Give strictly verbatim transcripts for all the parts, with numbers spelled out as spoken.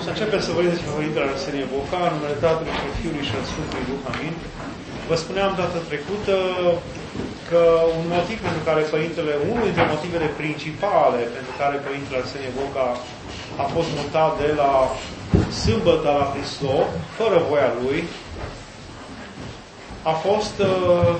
O să începem să vorbim despre Părintele Arsenie Boca, în numele Tatălui și al Fiului și al Sfântului Duh. Amin. Vă spuneam data trecută că un motiv pentru care Părintele, unul dintre motivele principale pentru care Părintele Arsenie Boca a fost mutat de la sâmbătă la Prislov, fără voia lui, a fost uh,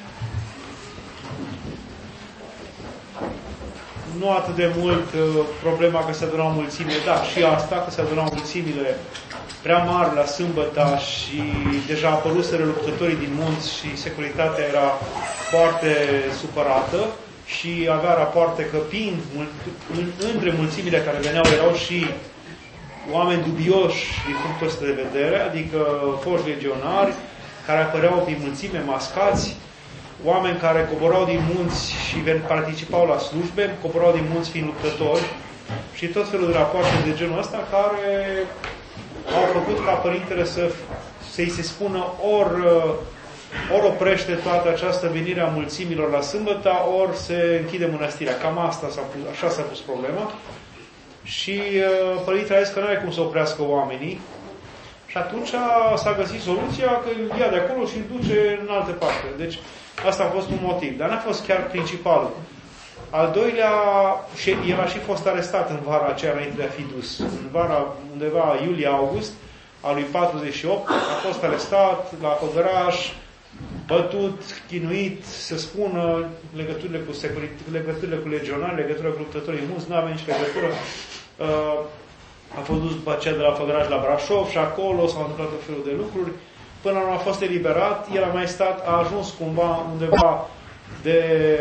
nu atât de mult uh, problema că se adunau mulțimile, da, și asta, că se adunau mulțimile prea mari la sâmbătă și deja apăruseră luptătorii din munți și securitatea era foarte supărată și avea rapoarte că pind între mulțimile care veneau erau și oameni dubioși din punctul ăsta de vedere, adică foști legionari care apăreau din mulțime mascați, oameni care coborau din munți și participau la slujbe, coborau din munți fiind luptători și tot felul de rapoarte de genul ăsta care au făcut ca Părintele să, să-i se spună ori, ori oprește toată această venire a mulțimilor la sâmbătă, ori se închide mănăstirea. Cam asta s-a pus, așa s-a pus problema. Și uh, Părintele a zis că nu are cum să oprească oamenii. Și atunci s-a găsit soluția că îl ia de acolo și îl duce în altă parte. Deci asta a fost un motiv. Dar n-a fost chiar principalul. Al doilea, și el a și fost arestat în vara aceea înainte de a fi dus. În vara, undeva iulie-august, a lui patruzeci și opt, a fost arestat la Făgăraș, bătut, chinuit, să spună legăturile cu securitate, legăturile cu legionari, legăturile cu luptătorii mulți, nu avea nici legătură. Uh, a fost dus după aceea de la Făgăraș la Brașov și acolo s-au întâmplat tot felul de lucruri. Până la urmă a fost eliberat, el a mai stat, a ajuns cumva undeva de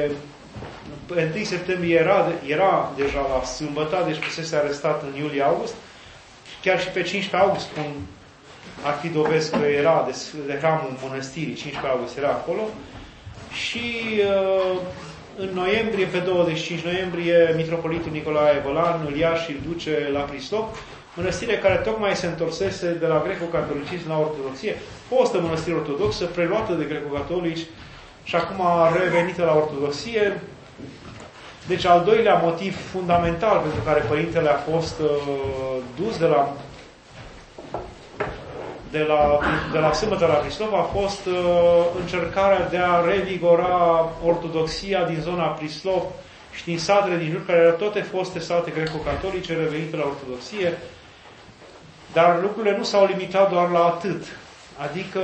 întâi septembrie era, era deja la sâmbătă, deci fusese arestat în iulie-august. Chiar și pe cincisprezece august, spun, ar fi dovezi că era de, de hramul mănăstirii, cincisprezece august era acolo. Și uh, în noiembrie, pe douăzeci și cinci noiembrie, mitropolitul Nicolae Vălan îl ia și îl duce la Prislov, mănăstire care tocmai se întorsese de la greco-catolicism la ortodoxie, fostă mănăstire ortodoxă, preluată de greco-catolici și acum revenită la ortodoxie. Deci al doilea motiv fundamental pentru care Părintele a fost uh, dus de la, de la, de la sâmbătă la Prislov a fost uh, încercarea de a revigora ortodoxia din zona Prislov și din satele din jur, care erau toate foste sate greco-catolice revenite la ortodoxie. Dar lucrurile nu s-au limitat doar la atât. Adică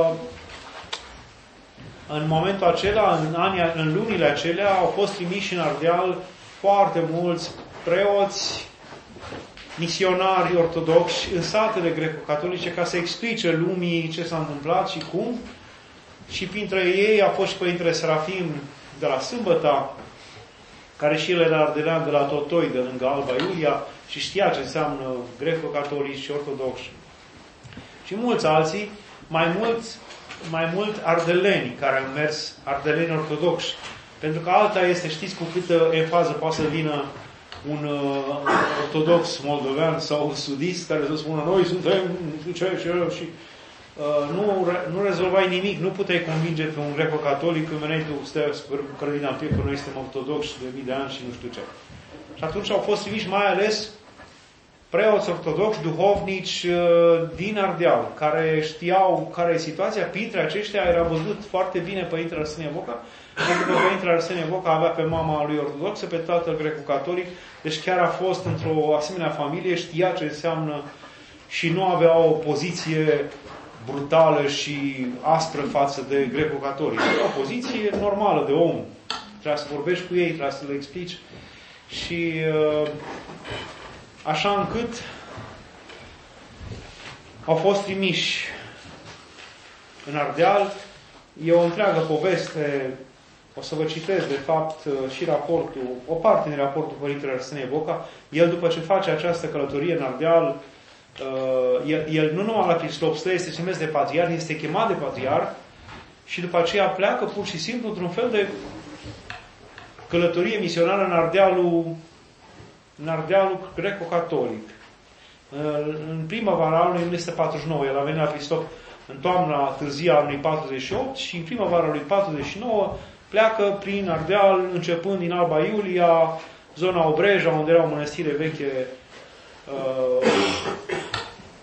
în momentul acela, în, anii, în lunile acelea, au fost trimiși în Ardeal foarte mulți preoți, misionari ortodoxi în satele greco-catolice ca să explice lumii ce s-a întâmplat și cum. Și printre ei a fost și Părintele Serafim de la Sâmbăta, care și el era ardelean de la Totoi, de lângă Alba Iulia, și știa ce înseamnă greco-catolici și ortodoxi. Și mulți alții, mai mulți mai mult ardeleni care au mers, ardeleni ortodoxi. Pentru că alta este, știți cu câtă enfază poate să vină un uh, ortodox moldovean sau sudist care să spună noi suntem, nu știu ce, ce, și uh, nu, nu rezolvai nimic, nu puteai convinge pe un greco-catolic când veneai tu, stai cărădina în piept, că noi suntem ortodoxi de mii de ani și nu știu ce. Și atunci au fost trimiși mai ales preoți ortodoxi, duhovnici din Ardeal, care știau care e situația. Printre aceștia era văzut foarte bine Părintele Arsenie Boca, pentru că Părintele Arsenie Boca avea pe mama lui ortodoxă, pe tatăl greco-catolic, deci chiar a fost într-o asemenea familie, știa ce înseamnă și nu avea o poziție brutală și aspră față de greco-catolici. Era o poziție normală de om. Trebuia să vorbești cu ei, trebuia să le explici. Și așa încât au fost trimiși în Ardeal. E o întreagă poveste, o să vă citesc de fapt și raportul, o parte din raportul Părintele Arsenie Boca. El după ce face această călătorie în Ardeal, el, el nu numai la Prislov stă, este trimis de patriar, este chemat de patriar și după aceea pleacă pur și simplu într-un fel de călătorie misionară în Ardealul în Ardealul greco-catolic. În primăvara anului o mie nouă sute patruzeci și nouă, el a venit la Prislov în toamna târzie a anului patruzeci și opt și în primăvara lui patruzeci și nouă pleacă prin Ardeal, începând din Alba Iulia, zona Obreja, unde era o mănăstire veche uh,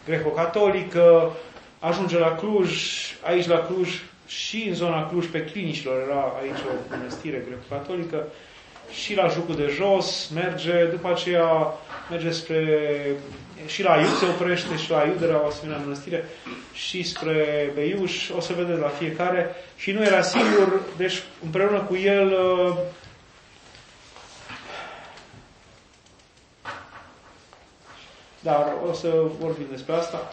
greco-catolică, ajunge la Cluj, aici la Cluj și în zona Cluj pe Clinicilor era aici o mănăstire greco-catolică, și la Jucul de Jos merge, după aceea merge spre, și la Iud se oprește, și la Iud era o asemenea mănăstire, și spre Beiuș, o să vedeți la fiecare, și nu era singur, deci împreună cu el dar o să vorbim despre asta.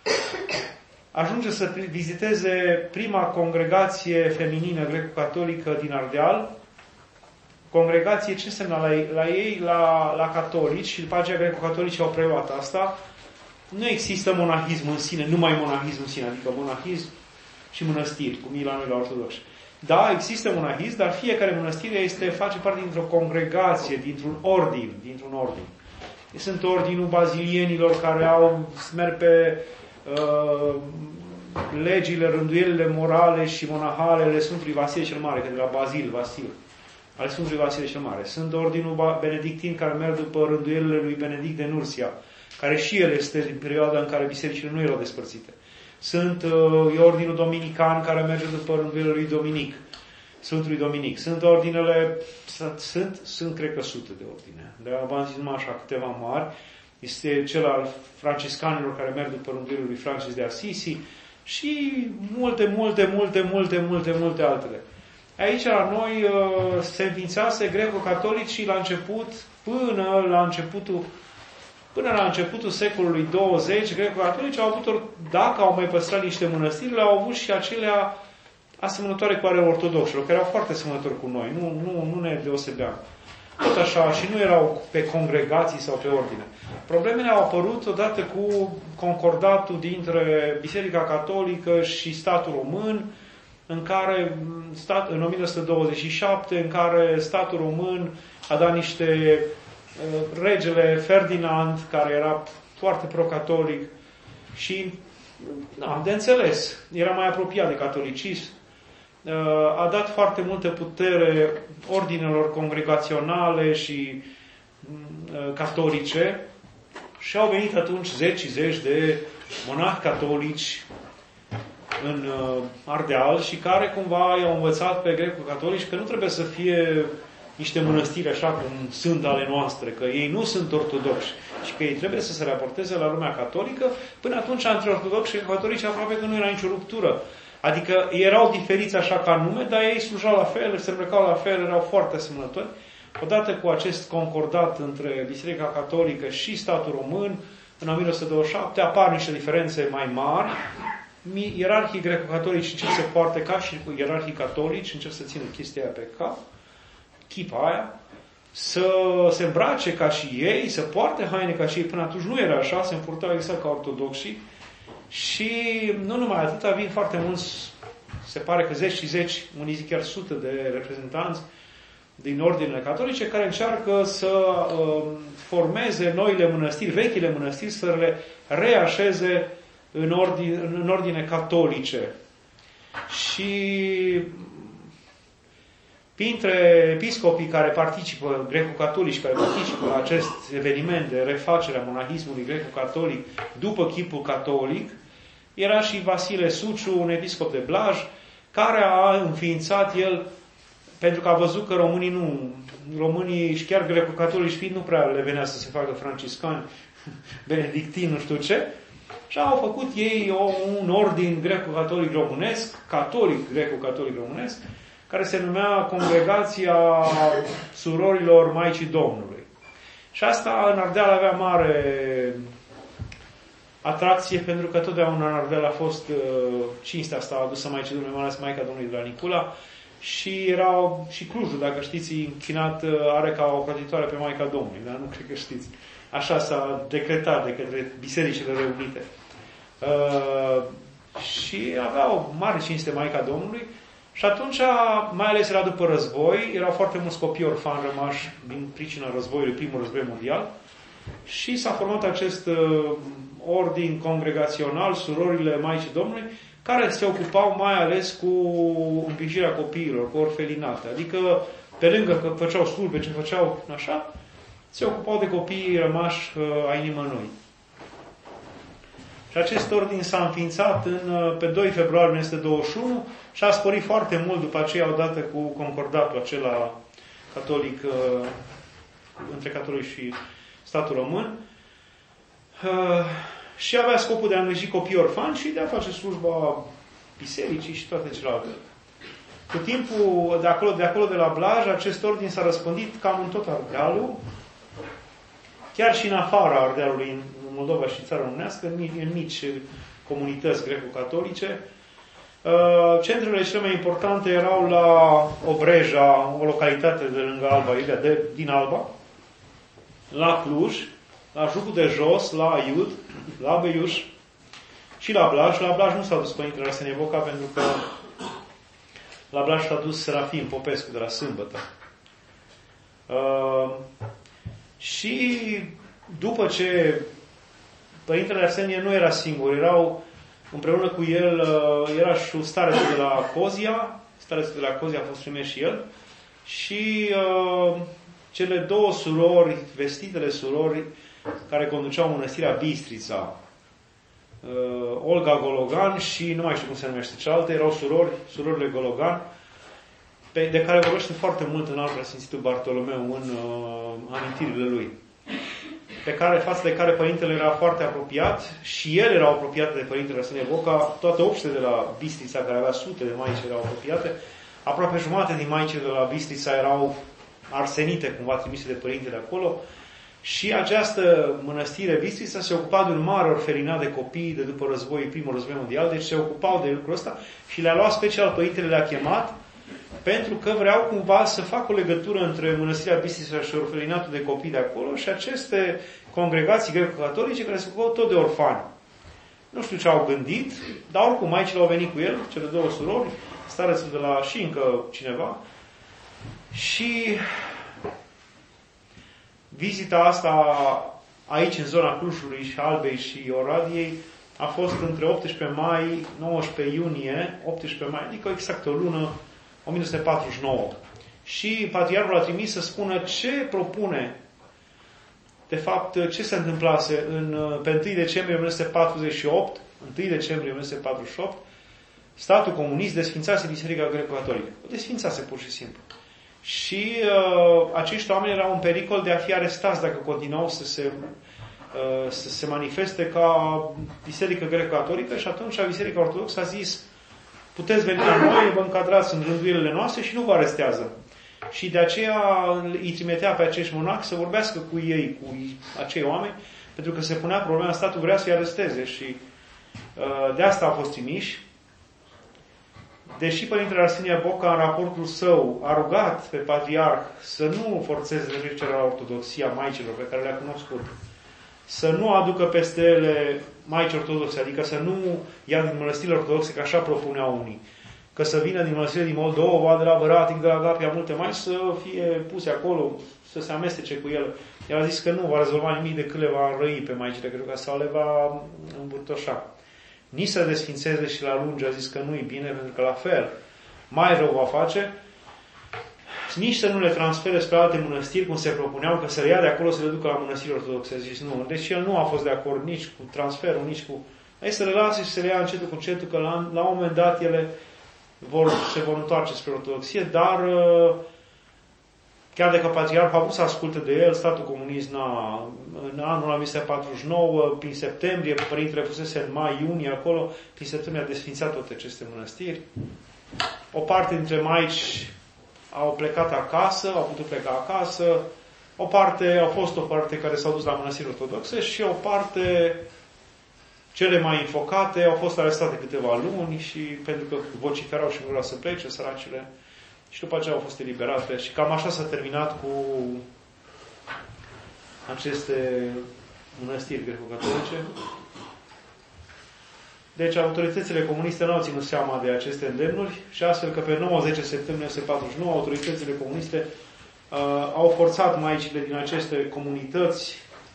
Ajunge să viziteze prima congregație feminină greco-catolică din Ardeal. Congregație, ce înseamnă la ei? La ei, la, la catolici, și după aceea greco-catolici au preluat asta. Nu există monahism în sine, numai monahism în sine, adică monahism și mănăstiri, cum e la noi la ortodoxi. Da, există monahism, dar fiecare mănăstire este, face parte dintr-o congregație, dintr-un ordin, dintr-un ordin. Sunt ordinul bazilienilor care au, merg pe uh, legile, rânduielile morale și monahale ale Sfântului Vasile cel Mare, că de la Bazil, Vasil, ale Sfântului Vasile cel Mare. Sunt ordinul benedictin care merg după rânduielile lui Benedict de Nursia, care și el este din perioada în care bisericile nu erau despărțite. Sunt uh, ordinul dominican care merge după rânduielile lui Dominic, Sfântului Dominic. Sunt ordinele, sunt, sunt cred că sute de ordine. Dar v-am zis numai așa câteva mari. Este cel al franciscanilor care merg după rânduielile lui Francis de Assisi și multe, multe, multe, multe, multe, multe altele. Aici la noi uh, se înființase greco-catolicii la început, până la începutul Până la începutul secolului douăzeci, greco-catolici au avut, dacă au mai păstrat niște mănăstiri, le-au avut și acelea asemănătoare cu ale ortodoxilor, care erau foarte asemănători cu noi. Nu, nu, nu ne deosebeam. Tot așa, și nu erau pe congregații sau pe ordine. Problemele au apărut odată cu concordatul dintre Biserica Catolică și statul român, în care, stat, în o mie nouă sute douăzeci și șapte, în care statul român a dat niște regele Ferdinand, care era foarte pro-catolic și, da, de înțeles, era mai apropiat de catolicism, a dat foarte multă putere ordinelor congregaționale și catolice și au venit atunci zeci și zeci de monahi catolici în Ardeal și care cumva i-au învățat pe greco-catolici că nu trebuie să fie niște mănăstiri așa cum sunt ale noastre, că ei nu sunt ortodoxi și că ei trebuie să se raporteze la lumea catolică. Până atunci, între ortodoxi și catolici aproape că nu era nicio ruptură. Adică erau diferiți așa ca nume, dar ei slujau la fel, se îmbrăcau la fel, erau foarte asemănători. Odată cu acest concordat între Biserica Catolică și statul român, în o mie nouă sute douăzeci și șapte, apar niște diferențe mai mari. Ierarhii greco-catolici încep să poarte ca și ierarhii catolici, încep să țină chestia aia pe cap, chipa aia, să se îmbrace ca și ei, să poarte haine ca și ei. Până atunci nu era așa, se împurtau exact ca ortodoxii. Și nu numai atâta, vin foarte mulți, se pare că zeci și zeci, unii zic chiar sute de reprezentanți din ordinele catolice, care încearcă să uh, formeze noile mănăstiri, vechile mănăstiri, să le reașeze în ordine, în ordine catolice. Și printre episcopii care participă, greco-catolici care participă la acest eveniment de refacere a monahismului greco-catolic după chipul catolic, era și Vasile Suciu, un episcop de Blaj, care a înființat el, pentru că a văzut că românii nu, românii și chiar greco-catolici fiind nu prea le venea să se facă franciscani, benedictini, nu știu ce, și au făcut ei o, un ordin greco-catolic românesc, catolic greco-catolic românesc, care se numea Congregația Surorilor Maicii Domnului. Și asta în Ardeal avea mare atracție, pentru că totdeauna în Ardeal a fost uh, cinstea asta adusă Maicii Domnului, mai ales Maica Domnului de la Nicula, și erau și Clujul, dacă știți, închinat, are ca o cotitoare pe Maica Domnului, dar nu cred că știți. Așa s-a decretat de către bisericile reunite. Uh, și avea o mare cinste Maica Domnului. Și atunci, mai ales era după război, erau foarte mulți copii orfani rămași din pricina războiului, primul război mondial, și s-a format acest uh, ordin congregațional, Surorile Maicii Domnului, care se ocupau mai ales cu îngrijirea copiilor, cu orfelinate. Adică, pe lângă că făceau slujbe, ce făceau așa, se ocupau de copiii rămași uh, ai nimănui. Și acest ordin s-a înființat în, pe doi februarie o mie nouă sute douăzeci și unu și a sporit foarte mult după aceea, odată cu concordatul acela catolic, între catolici și statul român. Și avea scopul de a îngriji copii orfani și de a face slujba bisericii și toate celelalte. Cu timpul, de acolo, de acolo de la Blaj, acest ordin s-a răspândit cam în tot Ardealul, chiar și în afara Ardealului, în Moldova și țara românească, în mici comunități greco-catolice. Centrele cele mai importante erau la Obreja, o localitate de lângă Alba Iulia, de, din Alba, la Cluj, la Jupul de Jos, la Aiud, la Beiuș și la Blaj. La Blaj nu s-a dus Părintele Arsenie Boca, pentru că la Blaj s-a dus Serafim Popescu de la Sâmbătă. Uh, și după ce Părintele Arsenie nu era singur, erau împreună cu el, uh, era și starețul de la Cozia, starețul de la Cozia a fost trimis și el, și uh, cele două surori, vestitele surori, care conduceau mănăstirea Bistrița, uh, Olga Gologan și, nu mai știu cum se numește cealaltă, erau surori, surorile Gologan, pe, de care vorbește foarte mult în al Preasfințitul Bartolomeu în uh, amintirile lui, pe care, față de care Părintele era foarte apropiat și el era apropiat de Părintele Arsenie Boca, toate obștele de la Bistrița, care avea sute de maici, erau apropiate, aproape jumate din maicile de la Bistrița erau arsenite, cumva trimise de Părintele acolo, și această mănăstire Bistrița se ocupa de un mare orfelinat de copii de după război, primul război mondial, deci se ocupau de lucrul ăsta și le-a luat special Părintele, le-a chemat, pentru că vreau cumva să facă o legătură între mănăstirea Bistrița și orfelinatul de copii de acolo și aceste congregații greco-catolice care se ocupau tot de orfani. Nu știu ce au gândit, dar oricum maicile au venit cu el, cele două surori, starețul de la și încă cineva. Și vizita asta aici, în zona Clujului și Albei și Oradiei, a fost între optsprezece mai, nouăsprezece iunie, optsprezece mai, adică exact o lună, o mie nouă sute patruzeci și nouă. Și Patriarhul a trimis să spună ce propune, de fapt, ce se întâmplase în, pe întâi decembrie o mie nouă sute patruzeci și opt, întâi decembrie o mie nouă sute patruzeci și opt, statul comunist desfințase Biserica Greco-Catolică. O desfințase pur și simplu. Și uh, acești oameni erau în pericol de a fi arestați dacă continuau să se, uh, să se manifeste ca Biserică Greco-Catolică și atunci Biserica Ortodoxă a zis: puteți veni la noi, vă încadrați în rânduielile noastre și nu vă arestează. Și de aceea îi trimitea pe acești monaci să vorbească cu ei, cu acei oameni, pentru că se punea problema, statul vrea să-i aresteze și uh, de asta au fost trimiși. Deși Părintele Arsenie Boca, în raportul său, a rugat pe Patriarh să nu forțeze trecerea la ortodoxia maicilor pe care le-a cunoscut, să nu aducă peste ele maici ortodoxe, adică să nu ia din mănăstirile ortodoxe, că așa propuneau unii, că să vină din mănăstirile din Moldova, de la Văratic, de la Agapia, multe mai, să fie puse acolo, să se amestece cu el. El a zis că nu va rezolva nimic decât le va înrăi pe maicile, cred că sau le va îmbârtoșa. Nici să desfințeze și la lungi, a zis că nu-i bine, pentru că la fel mai rău va face, nici să nu le transfere spre alte mănăstiri, cum se propuneau, că să le ia de acolo să le ducă la mănăstiri ortodoxe. A zis nu. Deci el nu a fost de acord nici cu transferul, nici cu... Hai să le lase și să le ia încetul cu încetul, că la, la un moment dat ele vor, se vor întoarce spre ortodoxie, dar chiar dacă Patriarhul a vrut să asculte de el, statul comunist n-a, în anul o mie nouă sute patruzeci și nouă, prin septembrie, Părintele fusese în mai, iunie acolo, prin septembrie a desfințat toate aceste mănăstiri. O parte dintre maici au plecat acasă, au putut pleca acasă, o parte, au fost o parte care s-au dus la mănăstiri ortodoxe și o parte, cele mai infocate, au fost arestate câteva luni și pentru că vociferau și vreau să plece, săracile, și după aceea au fost eliberate. Și cam așa s-a terminat cu aceste mănăstiri greco-catolice. Deci autoritățile comuniste nu au ținut seama de aceste îndemnuri și astfel că pe nouă zece septembrie o mie nouă sute patruzeci și nouă autoritățile comuniste uh, au forțat maicile din aceste comunități,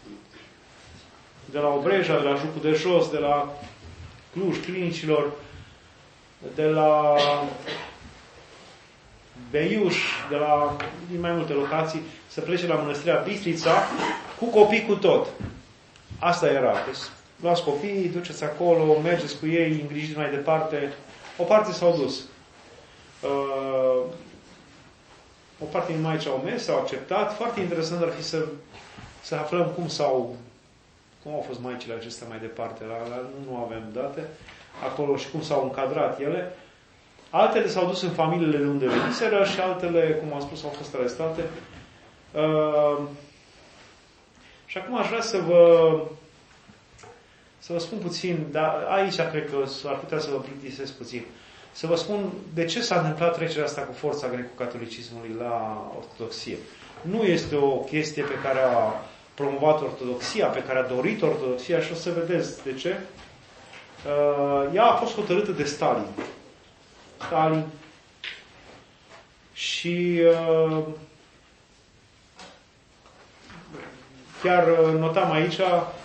de la Obreja, de la Jupul de Jos, de la Cluj, Clinicilor, de la Beiuș, de la din mai multe locații, să plece la mănăstirea Bistrița cu copii cu tot. Asta era. Deci, luați copiii, duceți acolo, mergeți cu ei, îngrijiți mai departe. O parte s-au dus. Uh, o parte din Maicii au mers, s-au acceptat. Foarte interesant ar fi să, să aflăm cum s-au, cum au fost Maicile acestea mai departe. La, la, nu avem date acolo și cum s-au încadrat ele. Altele s-au dus în familiile de unde veniseră și altele, cum am spus, au fost arestate. Uh, și acum aș vrea să vă să vă spun puțin, dar aici cred că ar putea să vă plictisesc puțin. Să vă spun de ce s-a întâmplat trecerea asta cu forța greco-catolicismului la ortodoxie. Nu este o chestie pe care a promovat ortodoxia, pe care a dorit ortodoxia și o să vedeți de ce. Uh, ea a fost hotărâtă de Stalin. Stalin. Și uh, chiar notam aici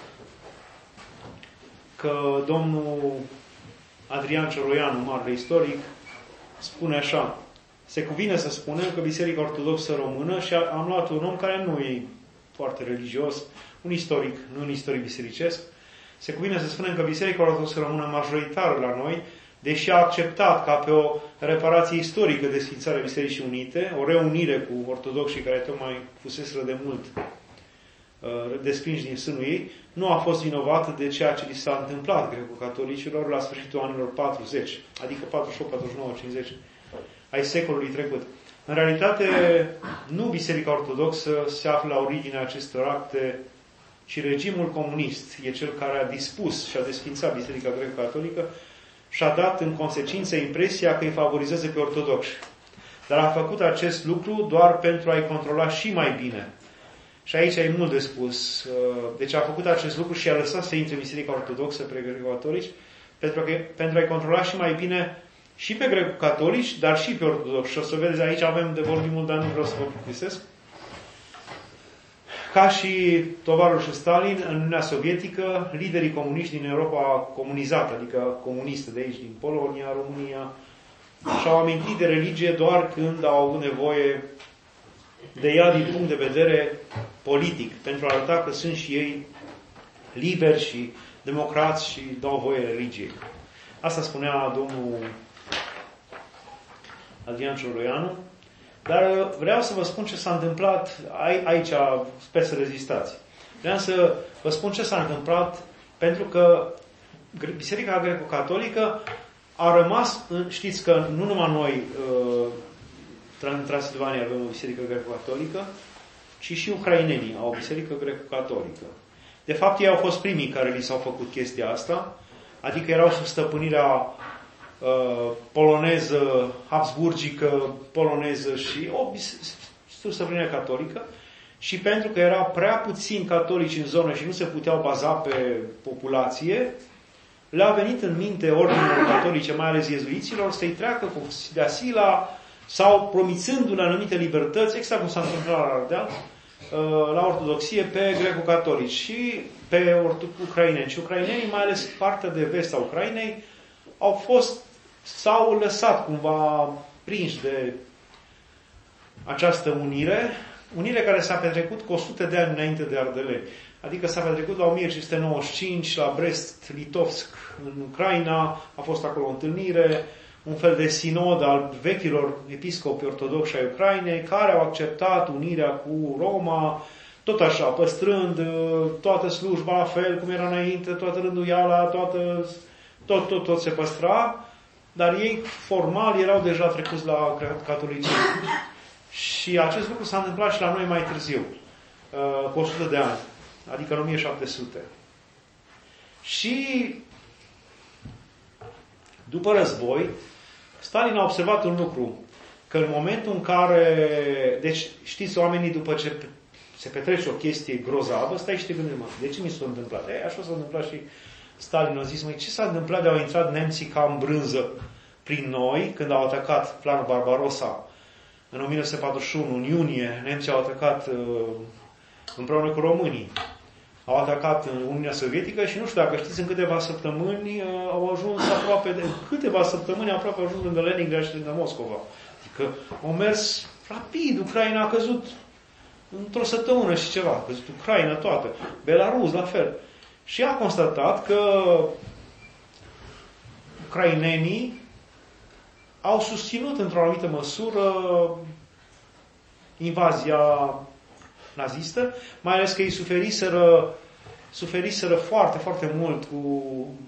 că domnul Adrian Cioroianu, marele istoric, spune așa: se cuvine să spunem că Biserica Ortodoxă Română, și am luat un om care nu e foarte religios, un istoric, nu un istoric bisericesc, se cuvine să spunem că Biserica Ortodoxă Română majoritară la noi, deși a acceptat ca pe o reparație istorică de Sfințarea Bisericii Unite, o reunire cu ortodoxii care tocmai fuseseră de mult desprinși din sânul ei, nu a fost vinovată de ceea ce li s-a întâmplat greco-catolicilor la sfârșitul anilor patruzeci, adică patruzeci și opt, patruzeci și nouă, cincizeci ai secolului trecut. În realitate, nu Biserica Ortodoxă se află la originea acestor acte, ci regimul comunist e cel care a dispus și a desfințat Biserica Greco-Catolică și a dat în consecință impresia că îi favorizează pe ortodoxi. Dar a făcut acest lucru doar pentru a-i controla și mai bine. Și aici e mult de spus. Deci a făcut acest lucru și a lăsat să intre Biserica Ortodoxă pe greco-catolici pentru, că, pentru a-i controla și mai bine și pe greco-catolici, dar și pe ortodoxi. Și o să vedeți, aici avem de vorbit mult, dar nu vreau să vă plictisesc. Ca și tovarășul Stalin, în Uniunea Sovietică, liderii comuniști din Europa comunizată, adică comunistă de aici, din Polonia, România, și-au amintit de religie doar când au avut nevoie de ea din punct de vedere politic, pentru a arăta că sunt și ei liberi și democrați și dau voie religiei. Asta spunea domnul Adrian Cioroianu. Dar vreau să vă spun ce s-a întâmplat aici, sper să rezistați. Vreau să vă spun ce s-a întâmplat, pentru că Biserica Greco-Catolică a rămas, știți că nu numai noi în Transilvania avem o biserică greco-catolică, ci și ucrainenii au o biserică greco-catolică. De fapt, ei au fost primii care li s-au făcut chestia asta, adică erau sub stăpânirea uh, poloneză, habsburgică, poloneză și o sub stăpânirea catolică, și pentru că era prea puțini catolici în zonă și nu se puteau baza pe populație, le-a venit în minte ordinelor catolice, mai ales iezuiților, să-i treacă cu Deasila sau promițându-le anumite libertăți, exact cum s-a întâmplat la Ardeal, la ortodoxie, pe greco-catolici și pe ucraineni. Și ucrainenii, mai ales partea de vest a Ucrainei, au fost, s-au lăsat cumva prinși de această unire, unire care s-a petrecut cu o sută de ani înainte de Ardeleni. Adică s-a petrecut la o mie cinci sute nouăzeci și cinci, la Brest-Litovsk, în Ucraina, a fost acolo o întâlnire, un fel de sinod al vechilor episcopi ortodoxi ai Ucrainei, care au acceptat unirea cu Roma, tot așa, păstrând toată slujba la fel cum era înainte, toată rânduiala, toată, tot, tot, tot se păstra, dar ei formal erau deja trecuți la catolicism. Și acest lucru s-a întâmplat și la noi mai târziu, cu o sută de ani, adică în o mie șapte sute. Și după război, Stalin a observat un lucru, că în momentul în care, deci știți, oamenii după ce se petrece o chestie grozavă, stai și te gândești, mă, de ce mi s-a întâmplat? E, așa s-a întâmplat și Stalin a zis, măi, ce s-a întâmplat de au intrat nemții ca în brânză prin noi, când au atacat planul Barbarossa în o mie nouă sute patruzeci și unu, în iunie, nemții au atacat uh, împreună cu românii. Au atacat în Uniunea Sovietică și nu știu dacă știți, în câteva săptămâni uh, au ajuns aproape, de câteva săptămâni aproape au ajuns lângă Leningrad și lângă Moscova. Adică au mers rapid, Ucraina a căzut într-o săptămână și ceva, a căzut Ucraina toată, Belarus la fel. Și a constatat că ucrainenii au susținut într-o anumită măsură invazia nazistă, mai ales că ei suferiseră, suferiseră foarte, foarte mult cu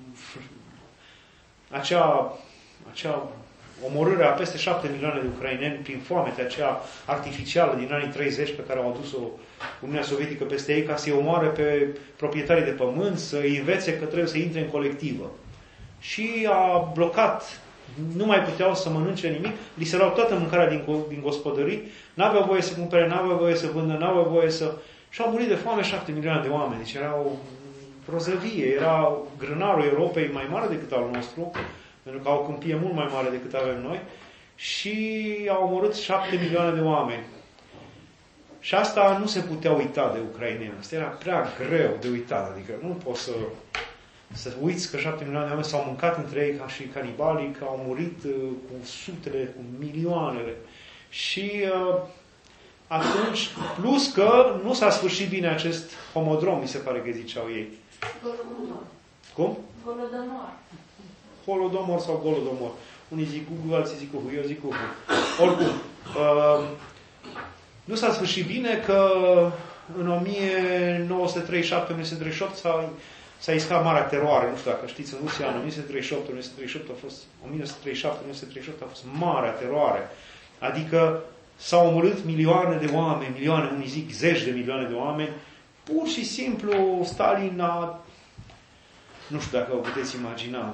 acea, acea omorâre a peste șapte milioane de ucraineni prin foamea aceea artificială din anii treizeci pe care au adus-o Uniunea Sovietică peste ei ca să-i omoare pe proprietarii de pământ, să-i învețe că trebuie să intre în colectivă. Și a blocat, nu mai puteau să mănânce nimic, li se luau toată mâncarea din, din gospodării, n-aveau voie să cumpere, n-aveau voie să vândă, n-aveau voie să... Și au murit de foame șapte milioane de oameni. Deci era o prozăvie, era grânarul Europei mai mare decât al nostru, pentru că au o câmpie mult mai mare decât avem noi, și au omorât șapte milioane de oameni. Și asta nu se putea uita de ucraineni. Asta era prea greu de uitat. Adică nu poți să, să uiți că șapte milioane de oameni s-au mâncat între ei ca și canibalii, că au murit uh, cu sutele, cu milioanele. Și uh, atunci, plus că nu s-a sfârșit bine acest homodrom, mi se pare că ziceau ei. Holodomor. Cum? Holodomor. Holodomor sau Golodomor. Unii zic cu, alții zic cu, eu zic cu. Oricum, uh, nu s-a sfârșit bine că în o mie nouă sute treizeci și șapte - o mie nouă sute treizeci și opt s-a, s-a iscat Marea Teroare. Nu știu dacă știți, în Rusia, în o mie nouă sute treizeci și opt - o mie nouă sute treizeci și opt a fost, o mie nouă sute treizeci și șapte - o mie nouă sute treizeci și opt a fost Marea Teroare. Adică s-au omorât milioane de oameni, milioane, unii zic zeci de milioane de oameni. Pur și simplu Stalin a... Nu știu dacă o puteți imagina.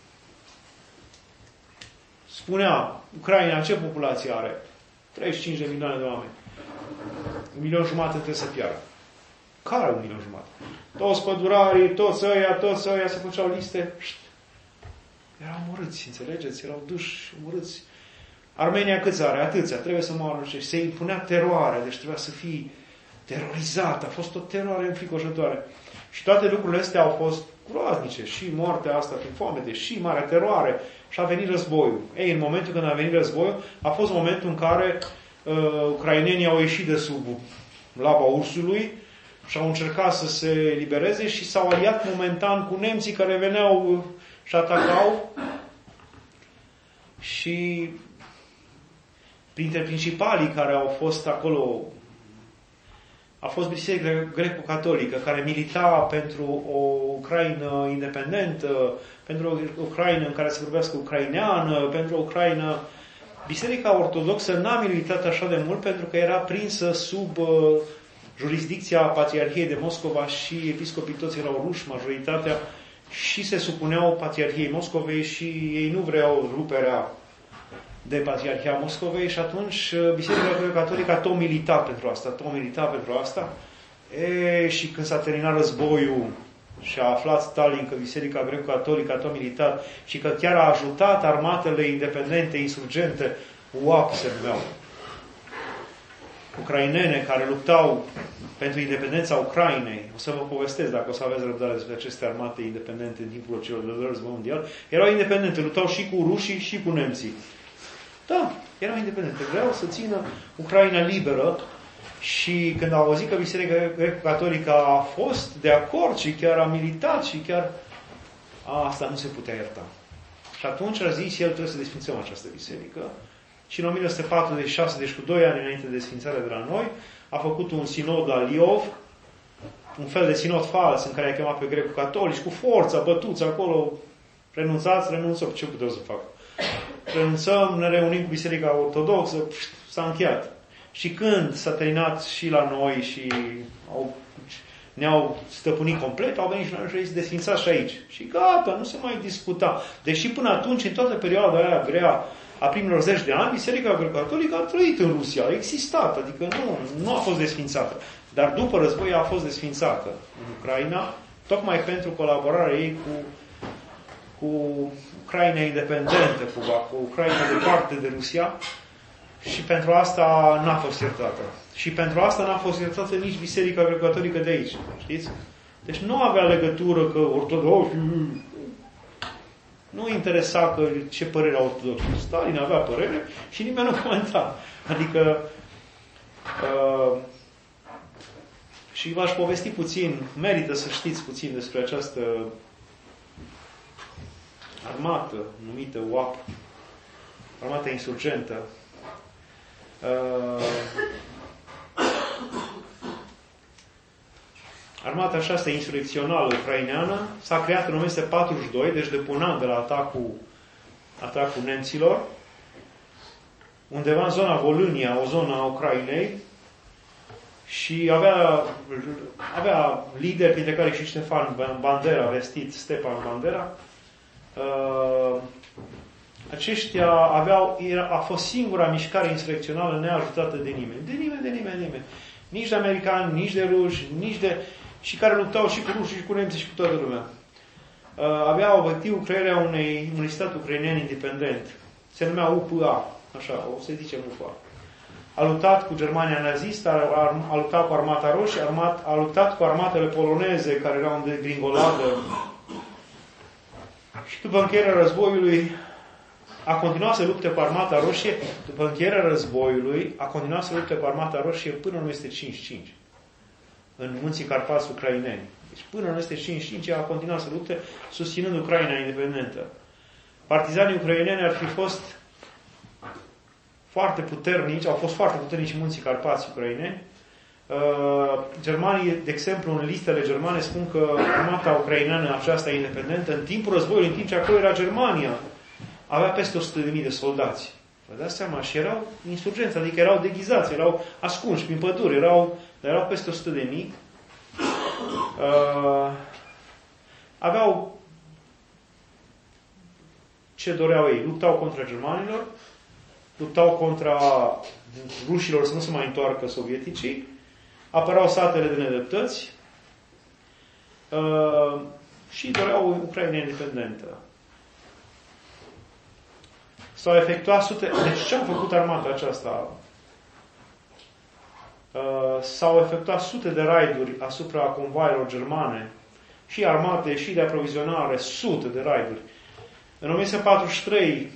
Spunea, Ucraina ce populație are? treizeci și cinci de milioane de oameni. Un milion jumate trebuie să piară. Care un milion jumate? Toți pădurarii, toți ăia, toți ăia se făceau liste. Erau omorâți, înțelegeți? Erau duși, omorâți. Armenia câți are? Atâția. Trebuie să moară. Și se impunea teroarea. Deci trebuia să fii terorizat. A fost o teroare înfricoșătoare. Și toate lucrurile astea au fost groaznice. Și moartea asta prin foamete, și marea teroare. Și a venit războiul. Ei, în momentul când a venit războiul, a fost momentul în care uh, ucrainenii au ieșit de sub laba ursului și au încercat să se libereze și s-au aliat momentan cu nemții care veneau și atacau. Și printre principalii care au fost acolo a fost biserica greco-catolică, care milita pentru o Ucraină independentă, pentru o Ucraină în care se vorbească ucraineană, pentru o Ucraină... Biserica ortodoxă n-a militat așa de mult pentru că era prinsă sub uh, jurisdicția Patriarhiei de Moscova și episcopii toți erau ruși, majoritatea, și se supuneau Patriarhiei Moscovei și ei nu vreau ruperea de Patriarhia Moscovei și atunci Biserica Catolică a tot militat pentru asta, tot militat pentru asta. E, și când s-a terminat războiul și a aflat Stalin că Biserica Greco-Catolică a tot militat și că chiar a ajutat armatele independente, insurgente, U A P se numeau, ucrainene care luptau pentru independența Ucrainei. O să vă povestesc, dacă o să aveți răbdare, despre aceste armate independente în timpul celor de război mondial. Erau independente, luptau și cu rușii și cu nemții. Da, erau independente. Vreau să țină Ucraina liberă și când au auzit că Biserica Catolică a fost de acord și chiar a militat și chiar a, asta nu se putea ierta. Și atunci a zis, el trebuie să desfințăm această biserică. Și în o mie nouă sute patruzeci și șase, deci cu doi ani înainte de desfințarea de la noi, a făcut un sinod la Liov, un fel de sinod fals în care a chemat pe greco-catolici, cu forța, bătuți acolo, renunțați, renunțăm, ce puteau să facă? Renunțăm, ne reunim cu Biserica Ortodoxă, pșt, s-a încheiat. Și când s-a terminat și la noi și au, ne-au stăpânit complet, au venit și la noi și au zis, desfințați și aici. Și gata, nu se mai discuta. Deși până atunci, în toată perioada aia grea, a primilor zeci de ani, Biserica Greco-Catolică a trăit în Rusia, a existat, adică nu, nu a fost desfințată. Dar după război a fost desfințată în Ucraina, tocmai pentru colaborarea ei cu, cu Ucraina independentă, cu, cu Ucraina departe de Rusia, și pentru asta n-a fost iertată. Și pentru asta n-a fost iertată nici Biserica Greco-Catolică de aici, știți? Deci nu avea legătură că ortodoxi... Nu interesa că ce părere au ortodoxi. Stalin avea părere și nimeni nu comenta. Adică... Uh, Și v-aș povesti puțin, merită să știți puțin despre această armată numită U A P, armată insurgentă. Uh, armata aceasta insurecțională ucraineană s-a creat în o mie nouă sute patruzeci și doi, deci de un an de la atacul, atacul nemților, undeva în zona Volânia, o zonă a Ucrainei, și avea, avea lideri, printre care și Ștefan Bandera, vestit Stepan Bandera. Uh, aceștia aveau, era, a fost singura mișcare insurecțională neajutată de nimeni. De nimeni, de nimeni, de nimeni. Nici de americani, nici de ruși, nici de... și care luptau și cu ruși, și cu nemții, și cu toată lumea. Uh, avea obiectivul crearea unei, unui stat ucrainean independent. Se numea U P A, așa, o să zicem U P A. A luptat cu Germania nazistă, a, a luptat cu Armata Roșie, armat, a luptat cu armatele poloneze care erau în degringoladă. Și după încheierea războiului a continuat să lupte cu Armata Roșie. După încheierea războiului a continuat să lupte cu Armata Roșie până în o mie nouă sute cincizeci și cinci. În munții Carpați ucraineni. Deci până în o mie nouă sute cincizeci și cinci a continuat să lupte susținând Ucraina independentă. Partizanii ucraineni ar fi fost foarte puternici, au fost foarte puternici în munții Carpați ucraineni. Uh, germanii, de exemplu, în listele germane spun că armata ucraineană aceasta independentă, în timpul războiului, în timp ce acolo era Germania, avea peste o sută de mii de soldați. Vă dați seama? Și erau insurgenți, adică erau deghizați, erau ascunși prin păduri, erau, dar erau peste o sută de mii. Uh, aveau ce doreau ei. Luptau contra germanilor, luptau contra rușilor să nu se mai întoarcă sovieticii, apărau satele de nedreptăți uh, și doreau Ucraina independentă. S-au efectuat sute... Deci ce a făcut armata aceasta? Uh, s-au efectuat sute de raiduri asupra convoaielor germane, și armate, și de aprovizionare, sute de raiduri. În o mie nouă sute patruzeci și trei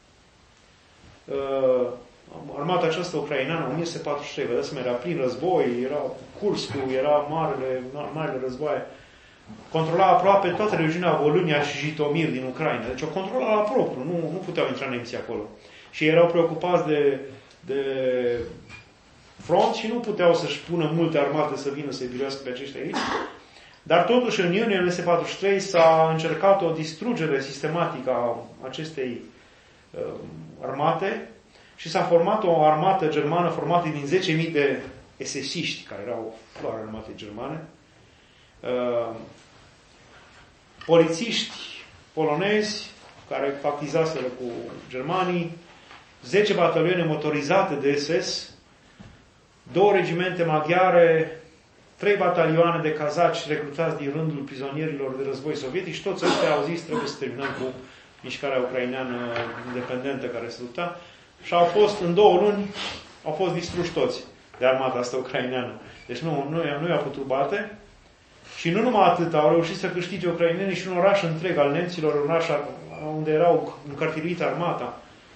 Uh, armata aceasta ucraineană, o mie nouă sute patruzeci și trei, vedeți cum era plin război, era Kurskul, era marele, marele războaie. Controla aproape toată regiunea Volânia și Jitomir din Ucraina. Deci o controla la propriu, nu, nu puteau intra nemții acolo. Și erau preocupați de, de front și nu puteau să-și pună multe armate să vină să-i biruiască pe aceștia aici. Dar totuși în iunie o mie nouă sute patruzeci și trei s-a încercat o distrugere sistematică a acestei uh, armate și s-a format o armată germană formată din zece mii de esesiști, care erau floare armate germane, uh, polițiști polonezi care pactizaseră cu germanii, zece batalioane motorizate de S S, două regimente maghiare, trei batalioane de cazaci recrutați din rândul prizonierilor de război sovietici și toți ăștia au zis trebuie să terminăm cu mișcarea ucraineană independentă care se lupta. Și au fost, în două luni, au fost distruși toți de armata asta ucraineană. Deci nu, nu, nu i-a putut bate. Și nu numai atât, au reușit să câștige ucrainenii și un oraș întreg al nemților, un oraș unde erau încărtiruită armata,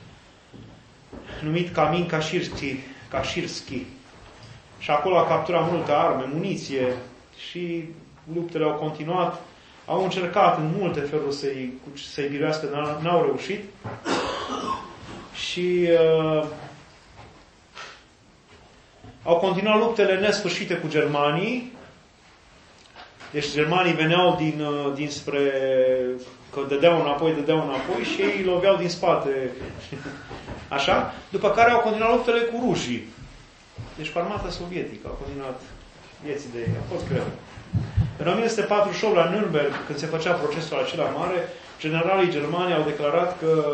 numit Kamin Kashirski, Kashirski. Și acolo a capturat multe arme, muniție și luptele au continuat. Au încercat în multe feluri să-i, să-i biruiască, n-au reușit. Și uh, au continuat luptele nesfârșite cu germanii. Deci germanii veneau din, uh, dinspre, că dădeau înapoi, dădeau înapoi și ei loveau din spate. Așa? După care au continuat luptele cu rușii. Deci cu armata sovietică au continuat vieții de ei. A fost greu. În o mie nouă sute patruzeci și opt, la Nürnberg, când se făcea procesul acela mare, generalii germani au declarat că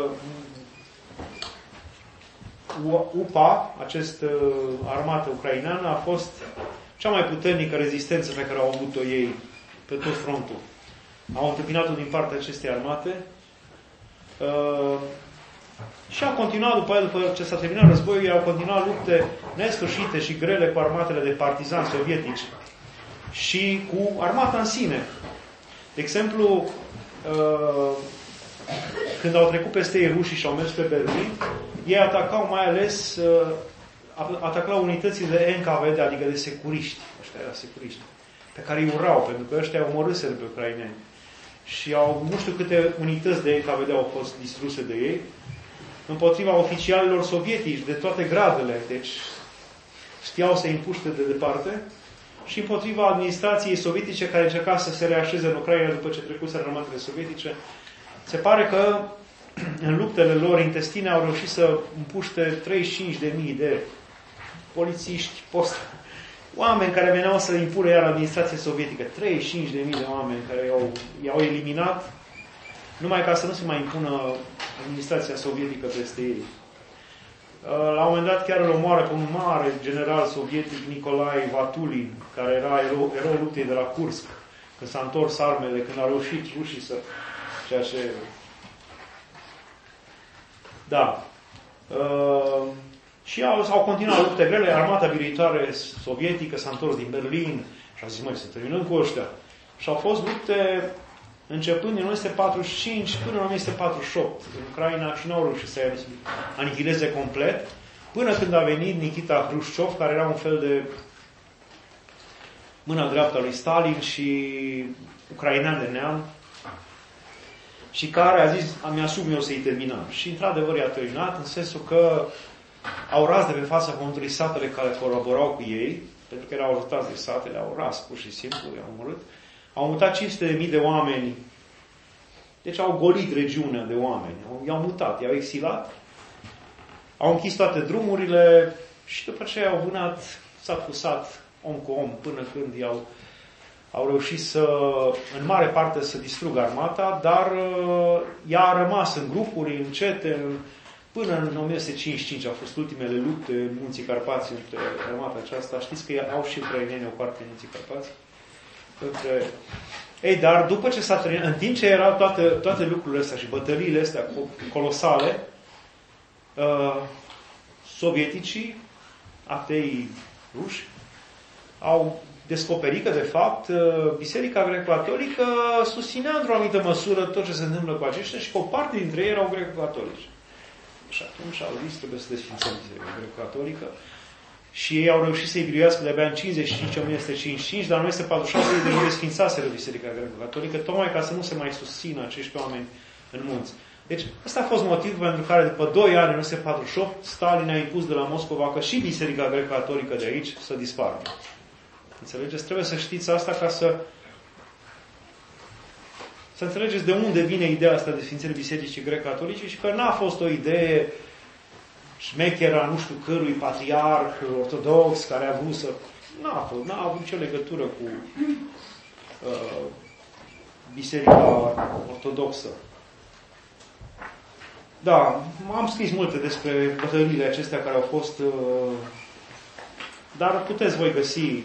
U P A, această armată ucraineană, a fost cea mai puternică rezistență pe care au avut-o ei pe tot frontul. Au întâmpinat-o din partea acestei armate uh, și au continuat după, după ce s-a terminat războiul, au continuat lupte nesfârșite și grele cu armatele de partizani sovietici și cu armata în sine. De exemplu, uh, când au trecut peste ei rușii și au mers pe Berlin, ei atacau mai ales uh, atacau unitățile de N K V D, adică de securiști, ăștia erau securiști, pe care îi urau, pentru că ăștia omorâseră pe ucraineni. Și au, nu știu câte unități de N K V D au fost distruse de ei, împotriva oficialilor sovietici, de toate gradele, deci știau să îi împuște de departe, și împotriva administrației sovietice care încerca să se reașeze în Ucraina după ce trecuseră armatele sovietice. Se pare că în luptele lor intestine au reușit să împuște treizeci și cinci de mii de polițiști, post, oameni care veneau să impună iar administrația sovietică. treizeci și cinci de mii de oameni care i-au, i-au eliminat numai ca să nu se mai impună administrația sovietică peste ei. La un moment dat chiar îl omoară pe un mare general sovietic, Nicolae Vatulin, care era erou, erou luptei de la Kursk, când s-a întors armele, când au reușit rușii să... ceea ce... Da. Uh, și au, au continuat lupte grele, armata viitoare sovietică s-a întors din Berlin și a zis, măi, să terminăm cu ăștia. Și au fost lupte începând din o mie nouă sute patruzeci și cinci până în o mie nouă sute patruzeci și opt în Ucraina și nu au reușit să anihileze complet, până când a venit Nikita Hrușciov, care era un fel de mâna dreaptă a lui Stalin și ucrainean de neam, și care a zis, mi-asum eu să-i terminăm. Și într-adevăr i-a terminat, în sensul că au ras de pe fața pământului satele care colaborau cu ei, pentru că erau ajutați de satele, au ras pur și simplu, i-au omorât. Au mutat cinci sute de mii de oameni, deci au golit regiunea de oameni, i-au mutat, i-au exilat, au închis toate drumurile și după aceea au vânat sat cu sat, om cu om, până când i-au au reușit să, în mare parte, să distrugă armata, dar uh, ea a rămas în grupuri, în cete, în, până în o mie nouă sute cincizeci și cinci au fost ultimele lupte în Munții Carpați între armata aceasta. Știți că au și ucraineni o parte în Munții Carpați? Între... Ei, dar după ce s-a terminat, în timp ce erau toate, toate lucrurile astea și bătăliile astea colosale, uh, sovieticii, atei ruși, au descoperit că, de fapt, Biserica Greco-Catolică susținea într-o anumită măsură tot ce se întâmplă cu aceștia și că o parte dintre ei erau greco-catolici. Și atunci au zis, trebuie să desfințăm Biserica Greco-Catolică. Și ei au reușit să-i biruiască de-abia în cincizeci și cinci o mie nouă sute cincizeci și cinci, dar în o mie nouă sute patruzeci și șase ei deja desfințaseră Biserica Greco-Catolică, tocmai ca să nu se mai susțină acești oameni în munți. Deci, ăsta a fost motivul pentru care, după doi ani, în o mie nouă sute patruzeci și opt, Stalin a impus de la Moscova că și Biserica Greco-Catolică de aici să dispară. Înțelegeți? Trebuie să știți asta ca să să înțelegeți de unde vine ideea asta de Sfințirea Bisericii Greco-Catolice și că n-a fost o idee șmechera, nu știu cărui patriarh ortodox care a vrut să... N-a fost, n-a avut nicio legătură cu uh, Biserica Ortodoxă. Da, am scris multe despre bătăliile acestea care au fost... Uh, dar puteți voi găsi.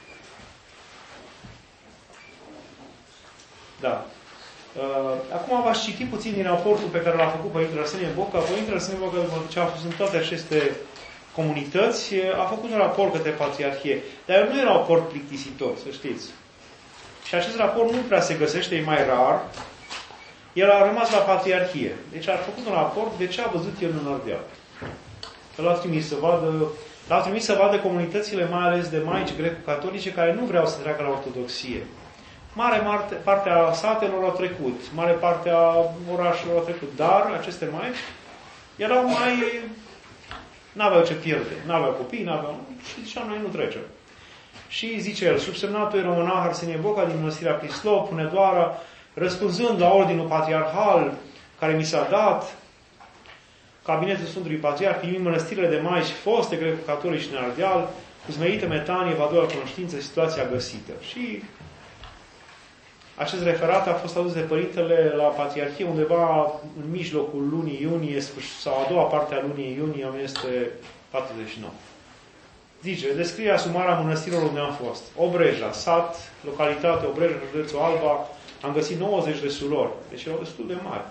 Da. Uh, acum v-aș citi puțin din raportul pe care l-a făcut Părintele Arsenie Boca. Părintele Arsenie Boca, ce a fost în toate aceste comunități, a făcut un raport către Patriarhie. Dar el nu era un raport plictisitor, să știți. Și acest raport nu prea se găsește, e mai rar. El a rămas la Patriarhie. Deci a făcut un raport de ce a văzut el în Ardeal. Că l-a trimis să vadă, l-a trimis să vadă comunitățile, mai ales de maici greco-catolice, care nu vreau să treacă la ortodoxie. Mare parte a satelor au trecut, mare parte a orașelor au trecut, dar aceste maici erau mai... n-aveau ce pierde, n-aveau copii, n-aveau... și zicea, noi nu trecem. Și zice el, subsemnatul eromonah Arsenie Boca din Mănăstirea Prislop, Hunedoara, răspunzând la ordinul patriarhal care mi s-a dat, cabinetul Sfântului Patriarh, primind mănăstirile de maici foste greco-catolici în Ardeal, cu zmerită metanie, va doua cunoștință, situația găsită. Și acest referat a fost adus de Părintele la Patriarhie undeva în mijlocul lunii iunie sau a doua parte a lunii iunie o mie nouă sute patruzeci și nouă. Zice, descrie asumarea mănăstirilor unde am fost. Obreja, sat, localitate Obreja, județul Alba, am găsit nouăzeci de surori, deci erau destul de mari.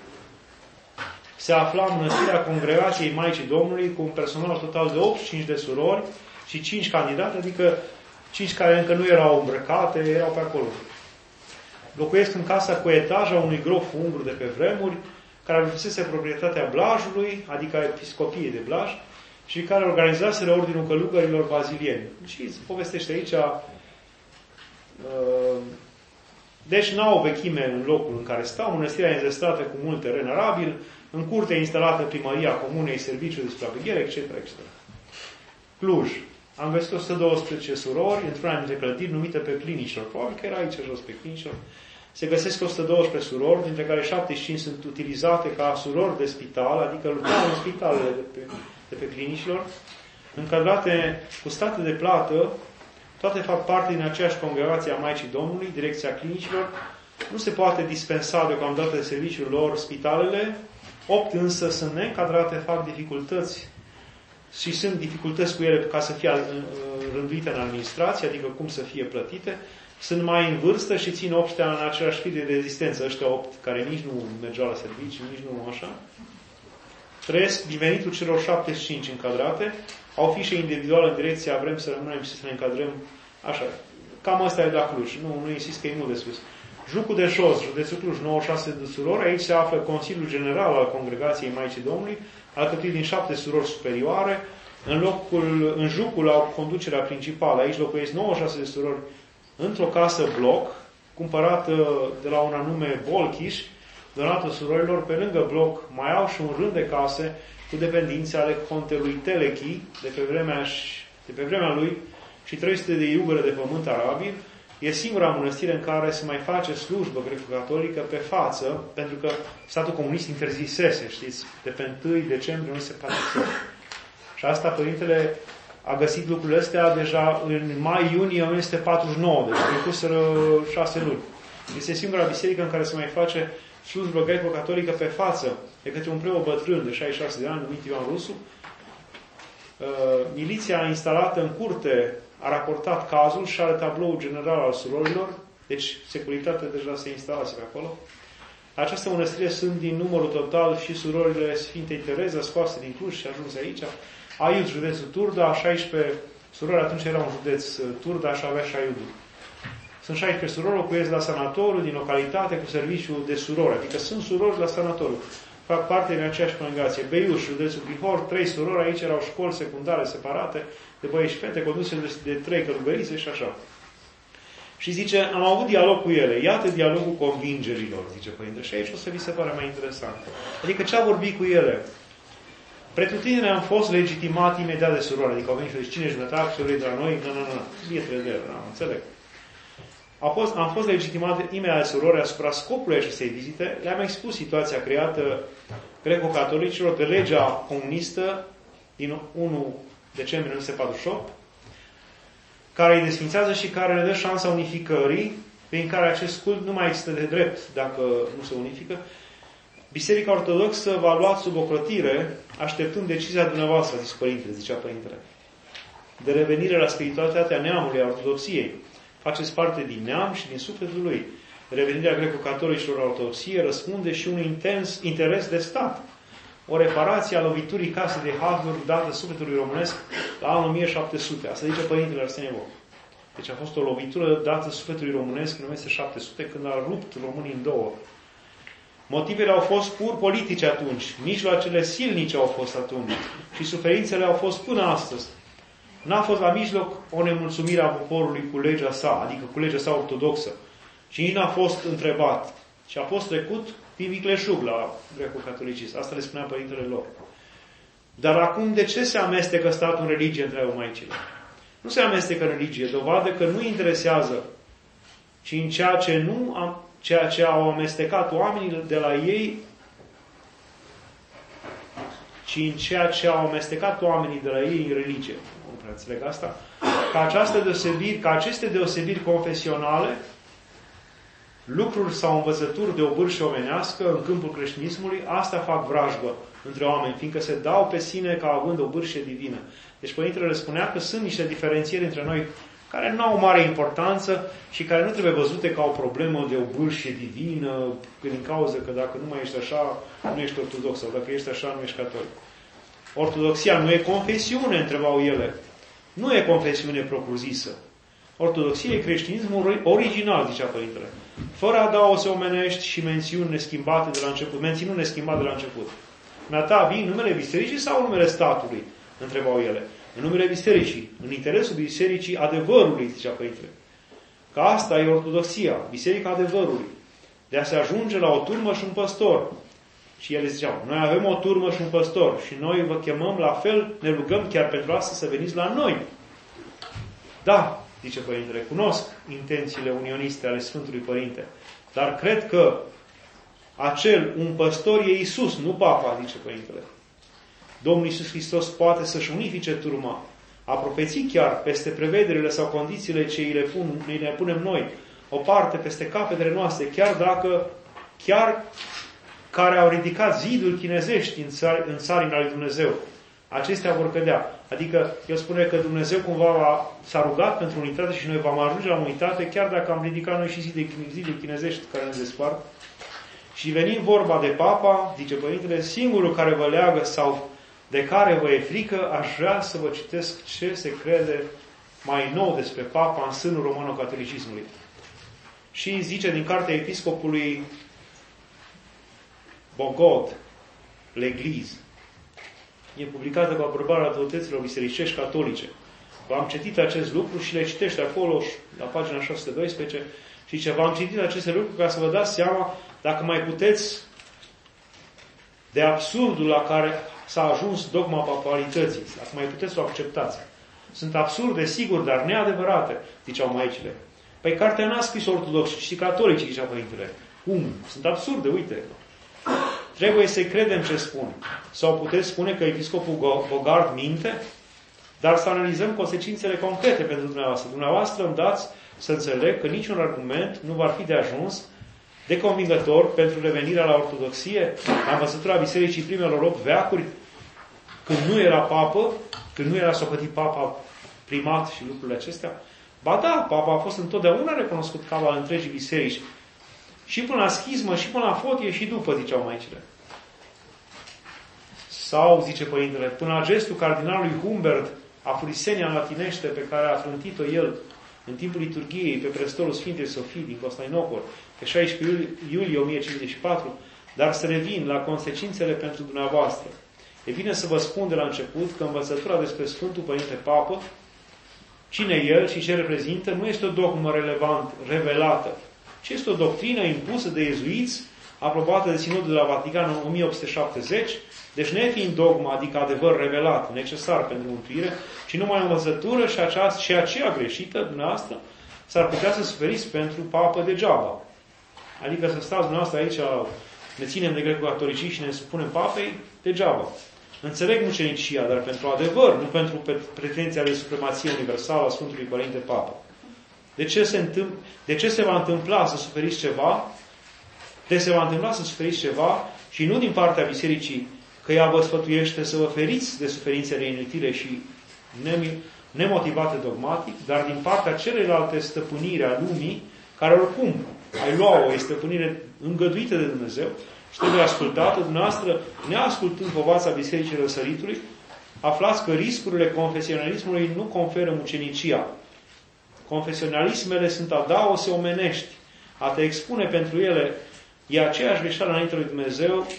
Se afla în mănăstirea Congregației Maicii Domnului cu un personal total de optzeci și cinci de surori și cinci candidate, adică cinci care încă nu erau îmbrăcate, erau pe acolo. Locuiesc în casa cu etaj a unui grof ungru de pe vremuri, care avusese proprietatea Blajului, adică episcopiei de Blaj, și care organizaseră Ordinul Călugărilor Bazilieni. Și se povestește aici, deci n-au vechime în locul în care stau, mănăstirea înzestrată cu mult teren arabil, în curte instalată primăria comunei, serviciul de supraveghere, et cetera, et cetera. Cluj. Am găsit o sută douăsprezece surori într-una dintre clădiri numită pe Clinicilor. Probabil că era aici jos pe Clinicilor. Se găsesc o sută douăsprezece surori, dintre care șaptezeci și cinci sunt utilizate ca surori de spital, adică lucrau în spitalele de pe, de pe Clinicilor, încadrate cu state de plată. Toate fac parte din aceeași congregație a Maicii Domnului, Direcția Clinicilor. Nu se poate dispensa deocamdată de serviciul lor spitalele. Opt însă sunt neîncadrate, fac dificultăți și sunt dificultăți cu ele ca să fie rânduite în administrație, adică cum să fie plătite. Sunt mai în vârstă și țin obștea în același fir de rezistență. Ăștia opt care nici nu mergeau la servicii, nici nu așa. Trăiesc din venitul celor șaptezeci și cinci încadrate. Au fișe individuală în direcția vrem să rămânem și să ne încadrăm. Așa. Cam asta e de la Cluj. Nu, nu insist că e mult de spus. Jucul de Jos, județul Cluj, nouăzeci și șase de surori. Aici se află Consiliul General al Congregației Maicii Domnului, alcătuit din șapte surori superioare. În, locul, în Jucul au conducerea principală. Aici locuiesc nouăzeci și șase de surori într-o casă bloc, cumpărată de la un anume Bolchiș, donată surorilor. Pe lângă bloc mai au și un rând de case cu dependențe ale contelui Telechi, de pe vremea, de pe vremea lui, și trei sute de iugări de pământ arabil. E singura mănăstire în care se mai face slujbă greco-catolică pe față, pentru că statul comunist interzisese, știți, de pe întâi decembrie nu se poate slujbă. Și asta Părintele a găsit lucrurile astea deja în mai-iunie o mie nouă sute patruzeci și nouă, deci trecuseră șase luni. Este singura biserică în care se mai face slujbă greco-catolică pe față, de către un preot bătrân de șaizeci și șase de ani, numit Ioan Rusu. Uh, miliția instalată în curte a raportat cazul și are tabloul general al surorilor, deci securitatea deja se instalase pe acolo. Această mănăstire sunt din numărul total și surorile Sfintei Tereza, scoase din Cluj și ajunse aici. Aiud, județul Turda, șaisprezece surori, atunci era un județ Turda și avea și Aiudul. Sunt șaisprezece surori, locuiesc la sanatoriu din localitate cu serviciu de surori, adică sunt surori la sanatoriu. Fac parte din aceeași congregație. Beiuș, județul Bihor, trei surori, aici erau școli secundare separate, de băieți și fete, conduse de, de trei călugărițe și așa. Și zice, am avut dialog cu ele. Iată dialogul convingerilor, zice Părinte. Și aici o să vi se pare mai interesant. Adică ce a vorbit cu ele? Pretutindene am fost legitimat imediat de surori. Adică au venit și cine ești mătac, surorii de la noi? Nu, nu, nu. Bietre de ele, nu, înțeleg. Am fost, am fost legitimat imediat de surori asupra scopului acestei vizite. Le-am expus situația creată greco-catolicilor de legea comunistă din unu decembrie o mie nouă sute patruzeci și opt, care îi desfințează și care le dă șansa unificării, prin care acest cult nu mai există de drept dacă nu se unifică. Biserica Ortodoxă va lua sub ocrotire, așteptând decizia dumneavoastră, zis Părintele, zicea Părintele, de revenire la spiritualitatea neamului, a Ortodoxiei. Faceți parte din neam și din sufletul lui. Revenirea greco-catolicilor la Ortodoxie răspunde și un intens interes de stat. O reparație a loviturii case de havuri dată sufletului românesc la anul o mie șapte sute. Asta zice Părintele Arsenie Boc. Deci a fost o lovitură dată sufletului românesc în o mie șapte sute, când a rupt românii în două. Motivele au fost pur politice atunci, mijloacele silnice au fost atunci și suferințele au fost până astăzi. N-a fost la mijloc o nemulțumire a poporului cu legea sa, adică cu legea sa ortodoxă. Și nici n-a fost întrebat. Și a fost trecut din vicleșug la greco-catolicism. Asta le spunea Părintele lor. Dar acum de ce se amestecă statul în religie, întreabă maicile? Nu se amestecă în religie, dovadă că nu interesează, ci în ceea ce, nu am, ceea ce au amestecat oamenii de la ei, ci în ceea ce au amestecat oamenii de la ei în religie. Nu prea înțeleg asta. Ca, această deosebiri, ca aceste deosebiri confesionale, lucruri sau învățături de obârșie omenească în câmpul creștinismului, asta fac vrajbă între oameni, fiindcă se dau pe sine ca având o bârșie divină. Deci Părintele le spunea că sunt niște diferențieri între noi care nu au o mare importanță și care nu trebuie văzute ca o problemă de o bârșie divină, din cauza că dacă nu mai ești așa, nu ești ortodox, sau dacă ești așa, nu ești catolic. Ortodoxia nu e confesiune, întrebau ele. Nu e confesiune propriu-zisă. Ortodoxia e creștinismul original, zicea Părintele. Fără adaose omenești și mențiuni neschimbate de la început. Mențiuni neschimbate de la început. Mea ta vin numele bisericii sau numele statului? întrebau ele. În numele bisericii, în interesul bisericii adevărului, zicea Părintele. Că asta e ortodoxia, biserica adevărului. De a se ajunge la o turmă și un păstor. Și ele ziceau, noi avem o turmă și un păstor și noi vă chemăm la fel, ne rugăm chiar pentru asta să veniți la noi. Da, zice Părintele, cunosc intențiile unioniste ale Sfântului Părinte, dar cred că acel un păstor e Iisus, nu Papa, zice Părintele. Domnul Iisus Hristos poate să-și unifice turma, a profeții chiar peste prevederile sau condițiile ce îi le, pun, îi le punem noi, o parte peste capetele noastre, chiar dacă, chiar care au ridicat ziduri chinezești în, țar, în țarina lui Dumnezeu. Acestea vor cădea. Adică, el spune că Dumnezeu cumva s-a rugat pentru unitate și noi vom ajunge la unitate, chiar dacă am ridicat noi și ziduri chinezești care ne despart. Și venind vorba de Papa, zice Părintele, singurul care vă leagă sau de care vă e frică, aș vrea să vă citesc ce se crede mai nou despre Papa în sânul romano-catolicismului. Și zice din cartea episcopului Bogod, L'Église, e publicată cu aprobarea autorităților bisericești catolice. V-am citit acest lucru și le citește acolo, la pagina șase sute doisprezece, și ce v-am citit aceste lucruri ca să vă dați seama dacă mai puteți de absurdul la care s-a ajuns dogma papalității, dacă mai puteți să o acceptați. Sunt absurde, sigur, dar neadevărate, ziceau maicile. Păi cartea n-a scris ortodoxi, ci catolici, zicea Părintele. Cum? Sunt absurde, uite. Trebuie să-i credem ce spun. Sau puteți spune că episcopul Bogard minte, dar să analizăm consecințele concrete pentru dumneavoastră. Dumneavoastră îmi dați să înțeleg că niciun argument nu va fi de ajuns de convingător pentru revenirea la ortodoxie, la învățătura Bisericii primelor opt veacuri, când nu era papă, când nu era socotit papa primat și lucrurile acestea. Ba da, papa a fost întotdeauna recunoscut ca al întregii biserici. Și până la schismă, și până la fotie, și după, ziceau maicile. Sau, zice Părintele, până la gestul cardinalului Humbert, Afurisenia în latinește, pe care a frântit-o el în timpul liturghiei pe prestolul Sfintei Sofii din Constantinopol, pe șaisprezece iulie o mie cincizeci și patru, dar să revin la consecințele pentru dumneavoastră. E bine să vă spun de la început că învățătura despre Sfântul Părinte Papă, cine e el și ce reprezintă, nu este o dogmă relevant, revelată, ci este o doctrină impusă de iezuiți, aprobată de Sinodul de la Vatican în o mie opt sute șaptezeci, deci nefiind dogma, adică adevăr revelat, necesar pentru mântuire, ci numai învățătură și, aceasta, și aceea greșită, dumneavoastră, s-ar putea să suferiți pentru papă degeaba. Adică să stați dumneavoastră aici, ne ținem de greco-catolicii și ne supunem papei, degeaba. Înțeleg mucenicia, dar pentru adevăr, nu pentru pretenția de supremație universală a Sfântului Părinte Papă. De ce se, întâmpl- de ce se va întâmpla să suferiți ceva? De se va întâmpla să suferiți ceva și nu din partea Bisericii, că ea vă sfătuiește să vă feriți de suferințele inutile și nemotivate dogmatic, dar din partea celelalte stăpâniri a lumii, care oricum ai lua-o, este stăpânire îngăduită de Dumnezeu și trebuie ascultată. Dumneavoastră, neascultând povața Bisericii Răsăritului, aflați că riscurile confesionalismului nu conferă mucenicia. Confesionalismele sunt adaose omenești. A te expune pentru ele e aceeași greșeală înainte lui Dumnezeu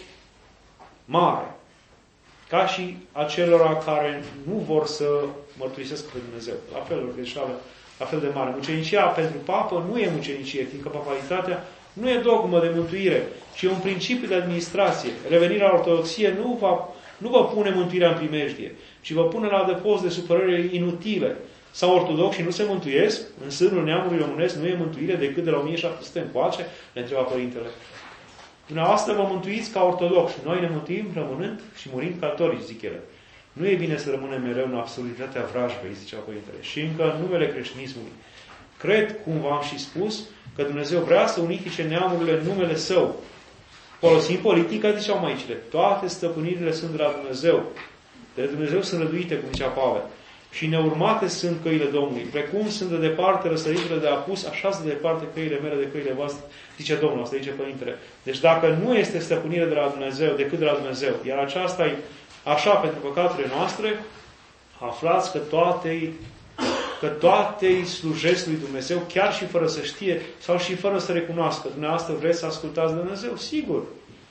mare, ca și acelora care nu vor să mărturisesc pe Dumnezeu. La fel, o greșeală, la fel de mare. Mucenicia pentru papă nu e mucenicie, fiindcă papalitatea nu e dogmă de mântuire, ci e un principiu de administrație. Revenirea la ortodoxie nu, va, nu vă pune mântuirea în primejdie, ci vă pune la adăpost de supărări inutile. Sau ortodoxii nu se mântuiesc, în sânul neamului românesc nu e mântuire decât de la o mie șapte sute încoace, le întreba Părintele. Dumneavoastră vă mântuiți ca ortodoxi. Noi ne mântuim rămânând și murind catolici, zic ele. Nu e bine să rămânem mereu în absurditatea vrajbei, zicea Părintele. Și încă în numele creștinismului. Cred, cum v-am și spus, că Dumnezeu vrea să unifice neamurile în numele Său. Folosim politica, ziceau maicile. Toate stăpânirile sunt de la Dumnezeu. De Dumnezeu sunt răduite, cum zicea Pavel. Și neurmate sunt căile Domnului. Precum sunt de departe răsăritele de apus, așa sunt de departe căile mele de căile voastre, zice Domnul, asta zice Părintele. Deci dacă nu este stăpânire de la Dumnezeu, decât de la Dumnezeu, iar aceasta e așa pentru păcatele noastre, aflați că toate că toate îi slujesc lui Dumnezeu, chiar și fără să știe, sau și fără să recunoască. Dumneavoastră vreți să ascultați de Dumnezeu? Sigur.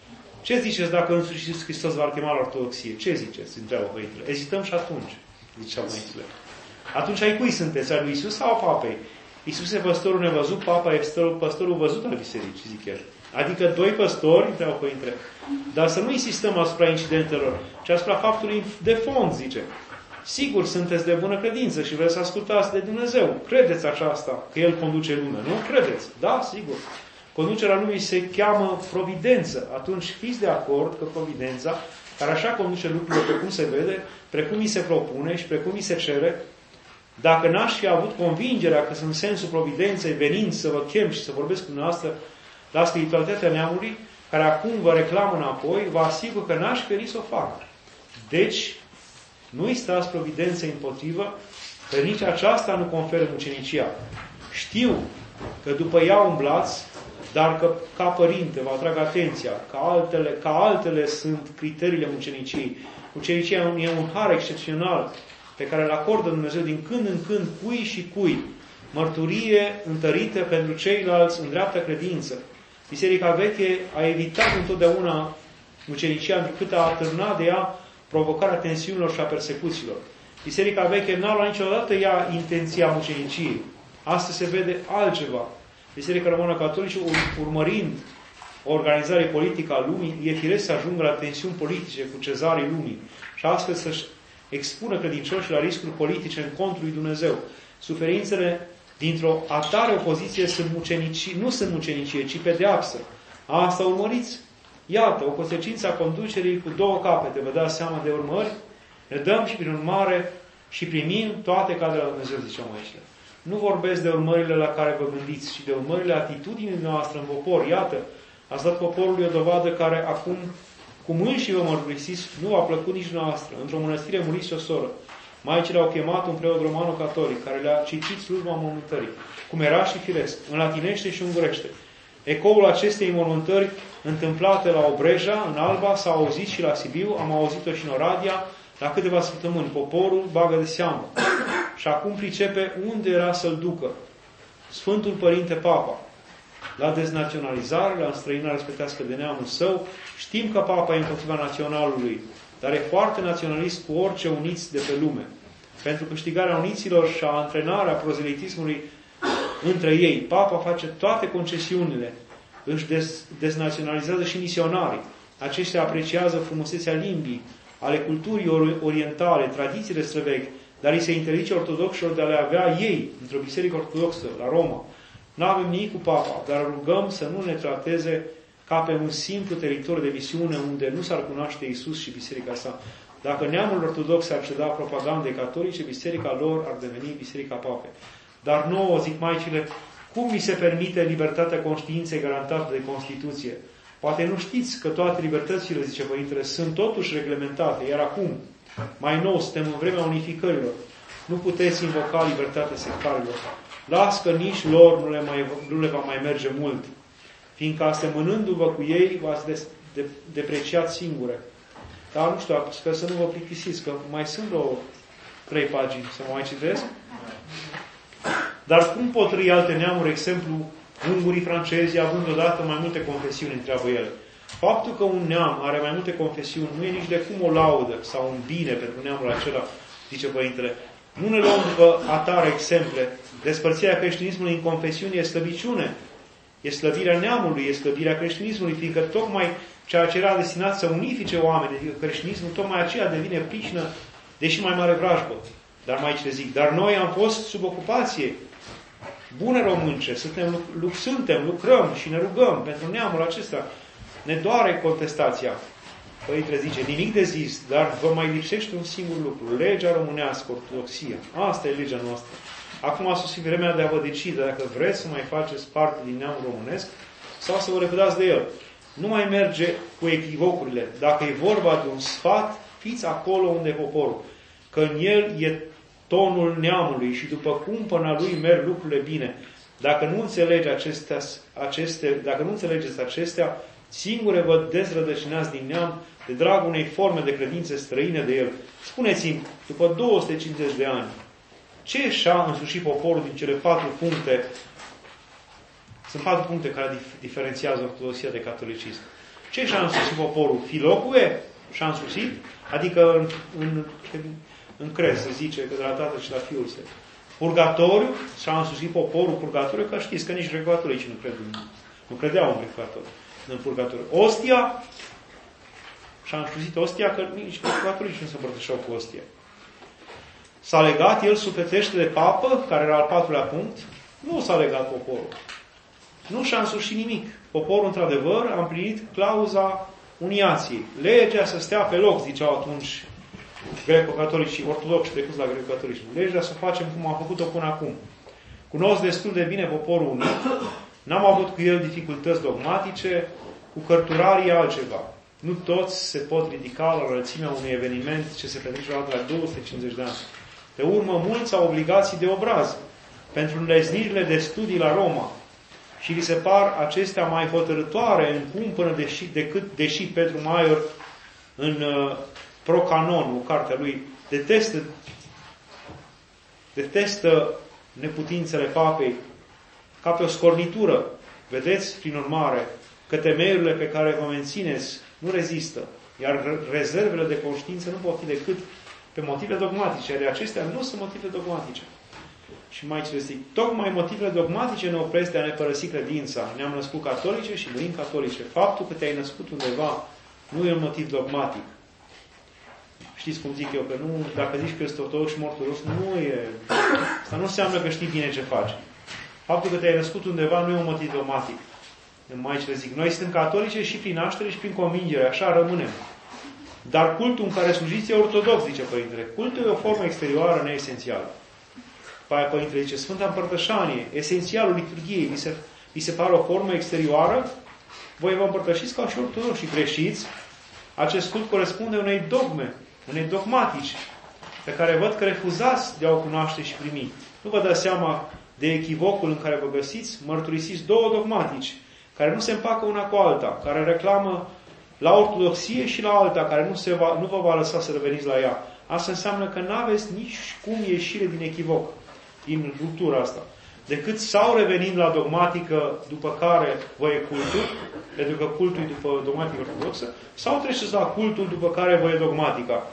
Ce ziceți dacă însuși Iisus Hristos v-ar chema la ortodoxie? Ce ziceți? Întreabă părintele. Ezităm și atunci, ziceau măițile. Atunci ai cui sunteți? Al lui Iisus sau a papei? Iisus e păstorul nevăzut, papa e păstorul văzut al bisericii, zic el. Adică doi păstori, întreabă părintele. Dar să nu insistăm asupra incidentelor, ci asupra faptului de fond, zice. Sigur, sunteți de bună credință și vreți să ascultați de Dumnezeu. Credeți aceasta, că El conduce lumea, nu? Credeți? Da, sigur. Conducerea lumii se cheamă providență. Atunci fiți de acord că providența, care așa conduce lucrurile precum se vede, precum mi se propune și precum mi se cere, dacă n-aș fi avut convingerea că sunt sensul providenței venind să vă chem și să vorbesc cu dumneavoastră la spiritualitatea neamului, care acum vă reclamă înapoi, vă asigur că n-aș fi venit să o fac. Deci, nu-i stați providenței împotrivă, că nici aceasta nu conferă mucenicia. Știu că după ea umblați, dar că ca părinte vă atrag atenția, că altele, că altele sunt criteriile muceniciei. Mucenicia e un har excepțional pe care îl acordă Dumnezeu din când în când cui și cui. Mărturie întărită pentru ceilalți în dreaptă credință. Biserica veche a evitat întotdeauna mucenicia decât a atârnat de ea provocarea tensiunilor și a persecuțiilor. Biserica veche n-a luat niciodată ea intenția muceniciei. Astăzi se vede altceva. Biserica Română Catolică, urmărind o organizare politică a lumii, e firesc să ajungă la tensiuni politice cu cezarii lumii și astfel să-și expună credincioșii la riscuri politice în contul lui Dumnezeu. Suferințele dintr-o atare opoziție sunt mucenicie, nu sunt mucenicie, ci pedeapsă. Asta urmăriți? Iată, o consecință a conducerii cu două capete. Vă dați seama de urmări? Ne dăm și prin urmare și primim toate ca de la Dumnezeu, ziceam aici. Nu vorbesc de urmările la care vă gândiți, ci de urmările atitudinii noastre în popor. Iată, ați dat poporului o dovadă care acum, cum înși vă mărturisiți, nu v-a plăcut nici noastră. Într-o mănăstire muriți o soră. Maicile au chemat un preot romano-catolic, care le-a citit slujba mormântării, cum era și firesc, în latinește și ungurește. Ecoul acestei mormântări întâmplate la Obreja, în Alba, s-a auzit și la Sibiu, am auzit-o și în Oradea, la câteva săptămâni. Poporul bagă de seamă. Și acum pricepe unde era să-l ducă. Sfântul Părinte Papa. La deznaționalizare, la înstrăinare respectească de neamul său, știm că Papa e împotriva naționalului, dar e foarte naționalist cu orice uniți de pe lume. Pentru câștigarea uniților și a antrenarea prozelitismului între ei, Papa face toate concesiunile, își dez, deznaționalizează și misionarii. Aceștia apreciază frumusețea limbii, ale culturii orientale, tradițiile străvechi, dar îi se interzice ortodoxilor de a le avea ei, într-o biserică ortodoxă, la Roma. Nu avem nimic cu Papa, dar rugăm să nu ne trateze ca pe un simplu teritoriu de misiune unde nu s-ar cunoaște Iisus și biserica sa. Dacă neamul ortodox ar ceda propagandei catolice, biserica lor ar deveni biserica Papei. Dar nouă, zic maicile, cum mi se permite libertatea conștiinței garantată de Constituție? Poate nu știți că toate libertățile, zice Părintele, sunt totuși reglementate, iar acum, mai nou, suntem în vremea unificărilor. Nu puteți invoca libertatea sectarilor. Las că nici lor nu le, mai, nu le va mai merge mult, fiindcă asemănându-vă cu ei, v-ați de, de, depreciat singure. Dar nu știu, sper să nu vă plictisiți, că mai sunt vreo trei pagini să mă mai citesc. Dar cum pot trăi alte neamuri, exemplu, ungurii, francezi, având odată mai multe confesiuni, întreabă ele? Faptul că un neam are mai multe confesiuni nu e nici de cum o laudă sau un bine pentru neamul acela, zice Părintele. Nu ne luăm după atare exemple. Despărțirea creștinismului în confesiuni e slăbiciune. E slăbirea neamului, e slăbirea creștinismului, fiindcă tocmai ceea ce era destinat să unifice oamenii, adică creștinismul, tocmai aceea devine pricină, deși mai mare vrajbă. Dar mai ce zic, dar noi am fost sub ocupație. Bune românce, suntem, lu- suntem, lucrăm și ne rugăm pentru neamul acesta. Ne doare contestația. Părintele zice, nimic de zis, dar vă mai lipsește un singur lucru. Legea românească, ortodoxia. Asta e legea noastră. Acum a sosit vremea de a vă decide dacă vreți să mai faceți parte din neamul românesc sau să vă lepădați de el. Nu mai merge cu echivocurile. Dacă e vorba de un sfat, fiți acolo unde e poporul. Că în el e tonul neamului și după cumpăna lui merg lucrurile bine. Dacă nu înțelegi acestea, aceste, dacă nu înțelegeți acestea, singure vă dezrădăcinați din neam de dragul unei forme de credințe străine de el. Spuneți-mi, după două sute cincizeci de ani, ce și-a însușit poporul din cele patru puncte? Sunt patru puncte care dif- diferențiază ortodoxia de catolicism. Ce și-a însuțit poporul? Filocue și-a însuțit? Adică în, în, în crez se zice că de la Tatăl și la Fiul se... Purgatoriu și-a însuțit poporul purgatoriu, că știți că nici greco-catolici nu cred în, nu credeau în greco-catolici, în purgatoriu. Ostia și-a însuțit ostia, că nici greco-catolici nu se împărtășeau cu ostia. S-a legat el sufletește de papă, care era al patrulea punct. Nu s-a legat poporul. Nu și-a însușit nimic. Poporul, într-adevăr, a împlinit clauza uniației. Legea să stea pe loc, ziceau atunci greco-catolicii, ortodoxi trecuți la greco-catolici. Legea să facem cum am făcut-o până acum. Cunosc destul de bine poporul unit. N-am avut cu el dificultăți dogmatice, cu cărturarii altceva. Nu toți se pot ridica la înălțimea unui eveniment ce se petrece la două sute cincizeci de ani. Pe urmă, mulți au obligații de obraz pentru înlesnirile de studii la Roma și li se par acestea mai hotărătoare în cumpănă deși, decât, deși Petru Maior în uh, Procanon, o carte a lui, detestă, detestă neputințele papei ca pe o scornitură. Vedeți, prin urmare, că temeiurile pe care vă mențineți nu rezistă, iar rezervele de conștiință nu pot fi decât pe motive dogmatice, iar acestea nu sunt motive dogmatice. Și mai ce zic, tocmai motivele dogmatice ne opresc de a ne părăsi credința. Ne-am născut catolice și murim catolice. Faptul că te-ai născut undeva nu e un motiv dogmatic. Știți cum zic eu, că nu, dacă zici că ești ortodox și ortodox, nu e... Asta nu înseamnă că știi bine ce faci. Faptul că te-ai născut undeva nu e un motiv dogmatic. Mai ce zic, noi suntem catolice și prin naștere și prin convingere, așa rămânem. Dar cultul în care slujiți e ortodox, zice Părintele. Cultul e o formă exterioară neesențială. Paia Părintele zice, Sfânta Împărtășanie, esențialul liturgiei, vi se, vi se pare o formă exterioară? Voi vă împărtășiți ca și ortodoxi și greșiți. Acest cult corespunde unei dogme, unei dogmatici, pe care văd că refuzați de a o cunoaște și primi. Nu vă dați seama de echivocul în care vă găsiți? Mărturisiți două dogmatici, care nu se împacă una cu alta, care reclamă la ortodoxie și la alta, care nu, se va, nu vă va lăsa să reveniți la ea. Asta înseamnă că nu aveți nici cum ieșire din echivoc, din ruptura asta. Decât sau revenind la dogmatică după care vă e cultul, pentru că cultul e după dogmatică ortodoxă, sau treceți la cultul după care vă e dogmatica.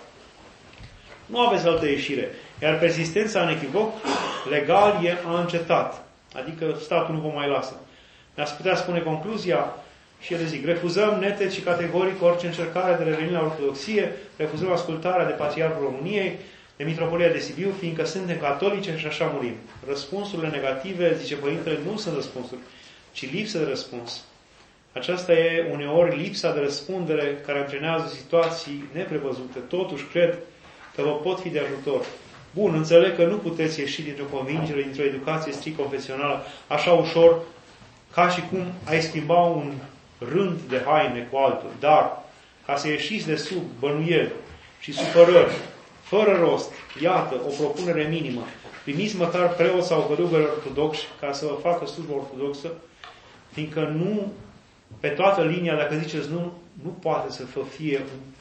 Nu aveți altă ieșire. Iar persistența în echivoc legal e a încetat. Adică statul nu vă mai lasă. Ne-ați putea spune concluzia și ele zic, refuzăm neted și categoric orice încercare de reveni la ortodoxie, refuzăm ascultarea de Patriarhul României, de Mitropolia de Sibiu, fiindcă suntem catolice și așa murim. Răspunsurile negative, zice Părintele, nu sunt răspunsuri, ci lipsă de răspuns. Aceasta e uneori lipsa de răspundere care antrenează situații neprevăzute. Totuși, cred că vă pot fi de ajutor. Bun, înțeleg că nu puteți ieși dintr-o convingere, dintr-o educație strict confesională, așa ușor, ca și cum ai schimba un rând de haine cu altul. Dar, ca să ieșiți de sub bănuieli și supărări, fără rost, iată, o propunere minimă. Primiți măcar preoți sau călugări ortodoxi ca să vă facă slujbă ortodoxă, fiindcă nu, pe toată linia, dacă ziceți nu, nu poate să vă fie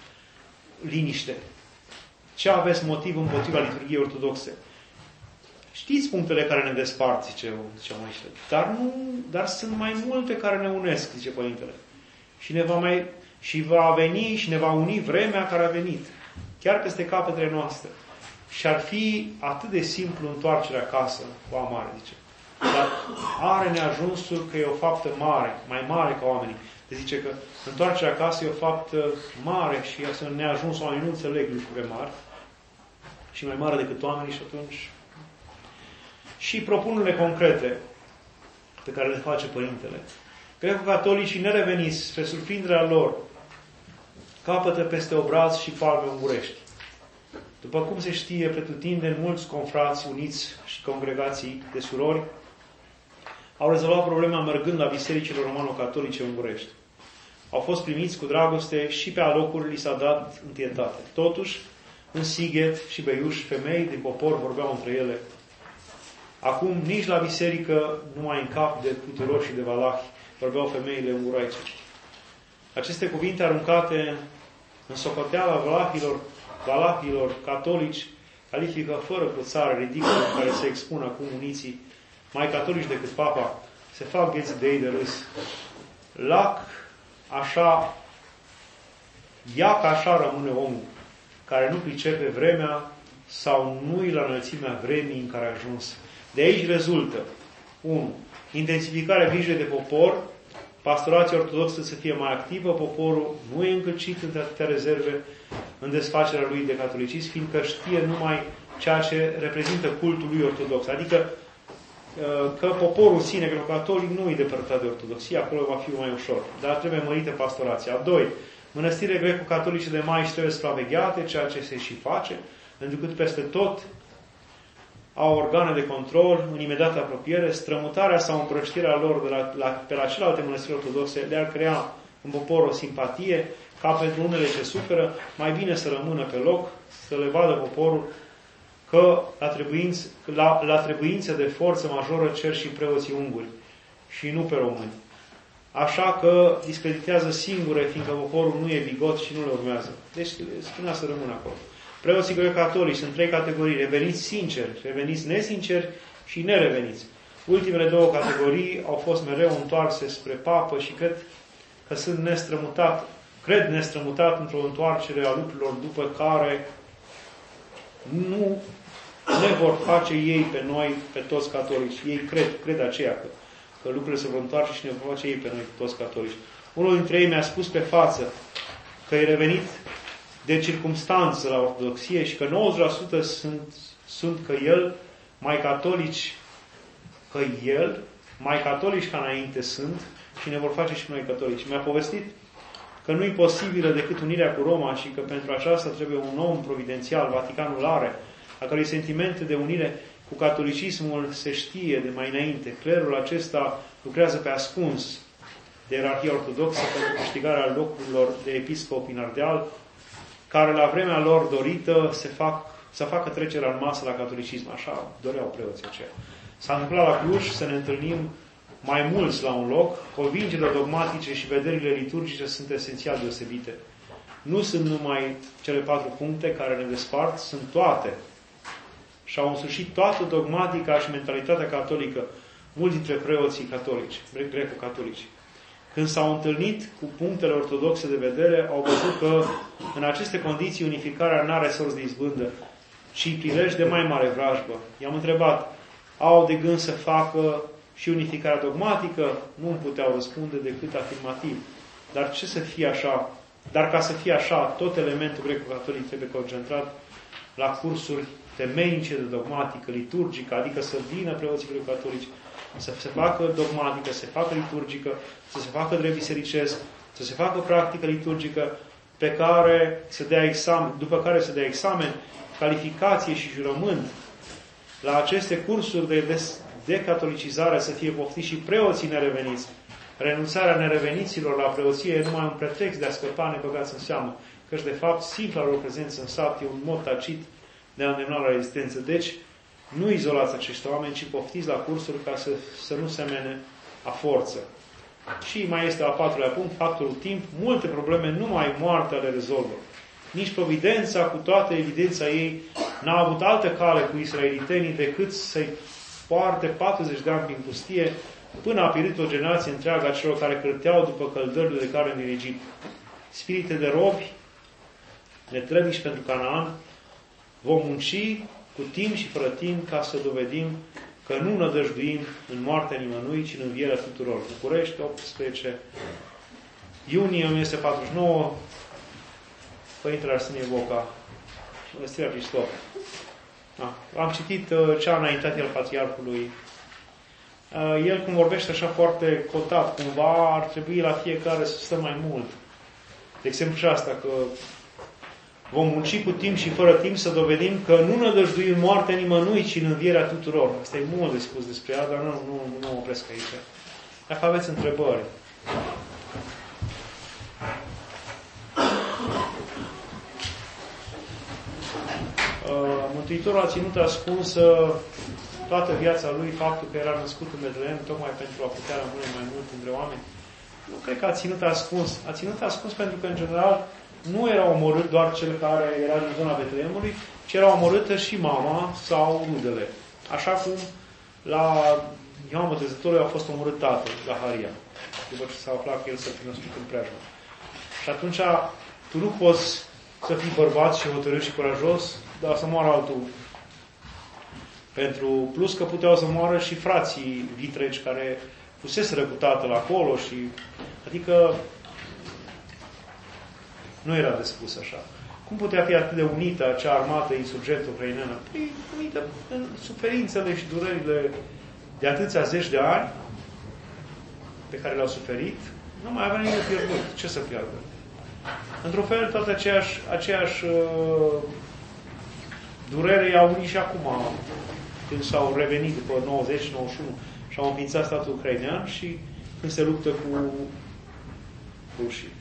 liniște. Ce aveți motiv împotriva liturgiei ortodoxe? Știți punctele care ne despart, zice, zice Moise, dar, nu, dar sunt mai multe care ne unesc, zice Părintele. Și, ne va mai, și va veni și ne va uni vremea care a venit, chiar peste capetele noastre. Și ar fi atât de simplu întoarcerea acasă cu amare, zice. Dar are neajunsul că e o faptă mare, mai mare ca oamenii. Deci zice că întoarcerea acasă e o faptă mare și să neajuns oamenii nu înțeleg lucrurile mari și mai mare decât oamenii și atunci... Și propunerile concrete pe care le face Părintele. Greco-catolicii nereveniți, spre surprinderea lor, capătă peste obraz și palme ungurești. După cum se știe, pretutindeni mulți confrați uniți și congregații de surori au rezolvat problema mergând la bisericile romano-catolice ungurești. Au fost primiți cu dragoste și pe alocuri li s-a dat întietate. Totuși, în Sighet și Beiuș, femei din popor vorbeau între ele. Acum, nici la biserică, numai în cap de puteroși și de valahi, vorbeau femeile unguroaice. Aceste cuvinte aruncate în socoteala valahilor, valahilor catolici califică fără cruțare ridicolă în care se expun acum uniții mai catolici decât papa, se fac gheți de ei de râs. Lac, așa Ia că așa rămâne omul care nu pricepe vremea sau nu-i la înălțimea vremii în care a ajuns. De aici rezultă unu. Intensificarea grijii de popor, pastorația ortodoxă să fie mai activă, poporul nu e încălcit între atâtea rezerve în desfacerea lui de catolicism, fiindcă știe numai ceea ce reprezintă cultul lui ortodox. Adică că poporul sine greco-catolic nu e depărtat de ortodoxie, acolo va fi mai ușor. Dar trebuie mărită pastorația. doi. Mănăstirile greco-catolice de maici trebuie supravegheate, ceea ce se și face, pentru că peste tot au organe de control în imediată apropiere. Strămutarea sau împrăștirea lor de la, la, pe la celelalte mănăstiri ortodoxe le-ar crea în popor o simpatie, ca pentru unele ce suferă, mai bine să rămână pe loc, să le vadă poporul că la, trebuinț, la, la trebuințe de forță majoră cer și preoții unguri și nu pe români. Așa că discreditează singure, fiindcă poporul nu e bigot și nu le urmează. Deci spunea să rămână acolo. Preoții greco-catolici sunt trei categorii: reveniți sinceri, reveniți nesinceri și nereveniți. Ultimele două categorii au fost mereu întoarse spre papă și cred că sunt nestrămutat, cred nestrămutat într-o întoarcere a lucrurilor după care nu ne vor face ei pe noi, pe toți catolici. Ei cred, cred aceea că, că lucrurile se vor întoarce și ne vor face ei pe noi, toți catolici. Unul dintre ei mi-a spus pe față că e revenit de circumstanță la ortodoxie și că nouăzeci la sută sunt, sunt că el, mai catolici, că el, mai catolici ca înainte sunt și ne vor face și noi catolici. Mi-a povestit că nu e posibilă decât unirea cu Roma și că pentru aceasta trebuie un om providențial, Vaticanul are, a cărui sentimente de unire cu catolicismul se știe de mai înainte. Clerul acesta lucrează pe ascuns de ierarhia ortodoxă pentru câștigarea locurilor de episcop în Ardeal, care la vremea lor dorită se fac, să facă trecerea în masă la catolicism. Așa doreau preoții aceia. S-a întâmplat la Cluj să ne întâlnim mai mulți la un loc. Convingerile dogmatice și vederile liturgice sunt esențial deosebite. Nu sunt numai cele patru puncte care ne despart, sunt toate. Și-au însușit toată dogmatica și mentalitatea catolică mulți dintre preoții catolici, greco-catolici. Când s-au întâlnit cu punctele ortodoxe de vedere, au văzut că în aceste condiții unificarea n-are sorți de izbândă, ci prilej de mai mare vrajbă. I-am întrebat, au de gând să facă și unificarea dogmatică? Nu îmi puteau răspunde decât afirmativ. Dar ce să fie așa? Dar ca să fie așa, tot elementul greco-catolic trebuie concentrat la cursuri temeinice de dogmatică, liturgică, adică să vină preoții greco-catolici, să se facă dogmatică, să se facă liturgică, să se facă drept bisericesc, să se facă practică liturgică, pe care să dea examen, după care să dea examen, calificație și jurământ. La aceste cursuri de decatolicizare să fie poftiți și preoții nereveniți. Renunțarea nereveniților la preoție e numai un pretext de a scăpa nebăgați în seamă, căci de fapt simpla lor prezență în sat e un mod tacit de a îndemna la rezistență. Deci, nu izolați acești oameni, ci poftiți la cursuri ca să, să nu semene a forță. Și mai este al patrulea punct, factorul timp. Multe probleme numai moartea le rezolvă. Nici providența, cu toată evidența ei, n-a avut altă cale cu israelitenii decât să-i poarte patruzeci de ani prin pustie, până a pierit o generație întreagă a celor care cârteau după căldările de care din Egipt. Spirite de robi, netrădiși pentru Canaan, vom munci cu timp și fără timp ca să dovedim că nu nădăjduim în moartea nimănui, ci în învierea tuturor. București, optsprezece iunie o mie nouă sute patruzeci și nouă, Părintele Arsenie Boca, Mănăstirea Cristov. Am citit uh, ce a înaintat el Patriarhului. Uh, el, cum vorbește așa foarte cotat, cumva ar trebui la fiecare să stăm mai mult. De exemplu și asta, că vom munci cu timp și fără timp să dovedim că nu nădăjduim moartea nimănui, ci în învierea tuturor. Asta e mult de spus despre ea, dar nu, nu, nu mă opresc aici. Dacă aveți întrebări. Mântuitorul a ținut ascunsă toată viața lui faptul că era născut în Betlehem, tocmai pentru a putea rămâne mai mult între oameni. Nu cred că a ținut ascuns. A ținut ascuns pentru că, în general, nu era omorât doar cel care era din zona Betlehemului, ci era omorâtă și mama sau rudele. Așa cum la Ioan Botezătorul a fost omorât tatăl, la Haria, după ce s-a aflat că el s-a fi născut în preajmă. Și atunci tu nu poți să fii bărbat și hotărât și curajos, dar să moară altul. Pentru plus că puteau să moară și frații vitregi care fuseseră cu tatăl acolo și adică nu era de spus așa. Cum putea fi atât de unită acea armată insurgentă ucraineană? Păi, unită în suferințele și durerile de atâția zeci de ani pe care le-au suferit, nu mai avea nimic pierdut. Ce să pierdă? Într-un fel, toată aceeași, aceeași uh, durere i-au unit și acum, când s-au revenit după nouăzeci nouăzeci și unu și au înființat statul ucrainean și când se luptă cu rușii.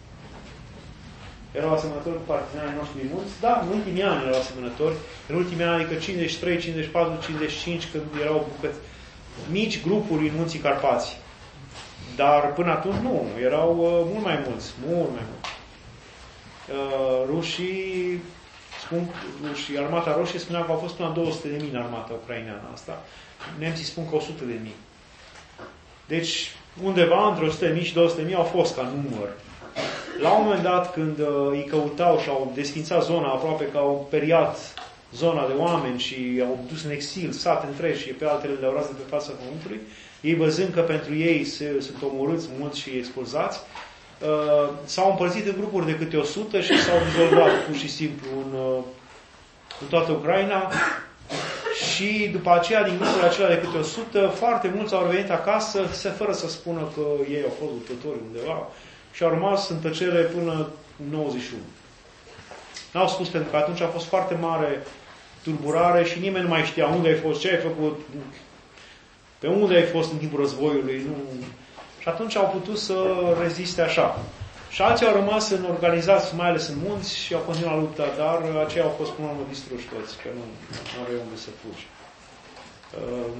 Erau asemănători cu partizanii noștri mulți? Da, în ultimii ani erau asemănători. În ultimii ani, adică cincizeci și trei, cincizeci și patru, cincizeci și cinci, când erau bucăți, mici grupuri în Munții Carpați. Dar până atunci nu, erau uh, mult mai mulți, mult mai mulți. Uh, rușii, spun, rușii, armata roșie spunea că au fost până la două sute de mii în armata ucraineană asta. Nemții spun că o sută de mii. Deci, undeva între o sută de mii și două sute de mii au fost ca număr. La un moment dat, când uh, îi căutau și au desfințat zona, aproape că au periat zona de oameni și au dus în exil sate întregi și pe altele le-au ras de pe fața pământului, ei văzând că pentru ei se, sunt omorâți mulți și expulzați, uh, s-au împărțit în grupuri de câte o sută și s-au dizolvat pur și simplu în, uh, în toată Ucraina. Și după aceea, din grupurile acelea de câte o sută, foarte mulți au revenit acasă, se fără să spună că ei au fost luptători undeva și au rămas în tăcere până în nouăzeci și unu. N-au spus pentru că atunci a fost foarte mare tulburare și nimeni nu mai știa unde ai fost, ce ai făcut, pe unde ai fost în timpul războiului. Nu. Și atunci au putut să reziste așa. Și alții au rămas în organizați, mai ales în munți, și au continuat lupta, dar aceia au fost până la urmă distruși toți, că nu, nu are unde să fugi. Uh,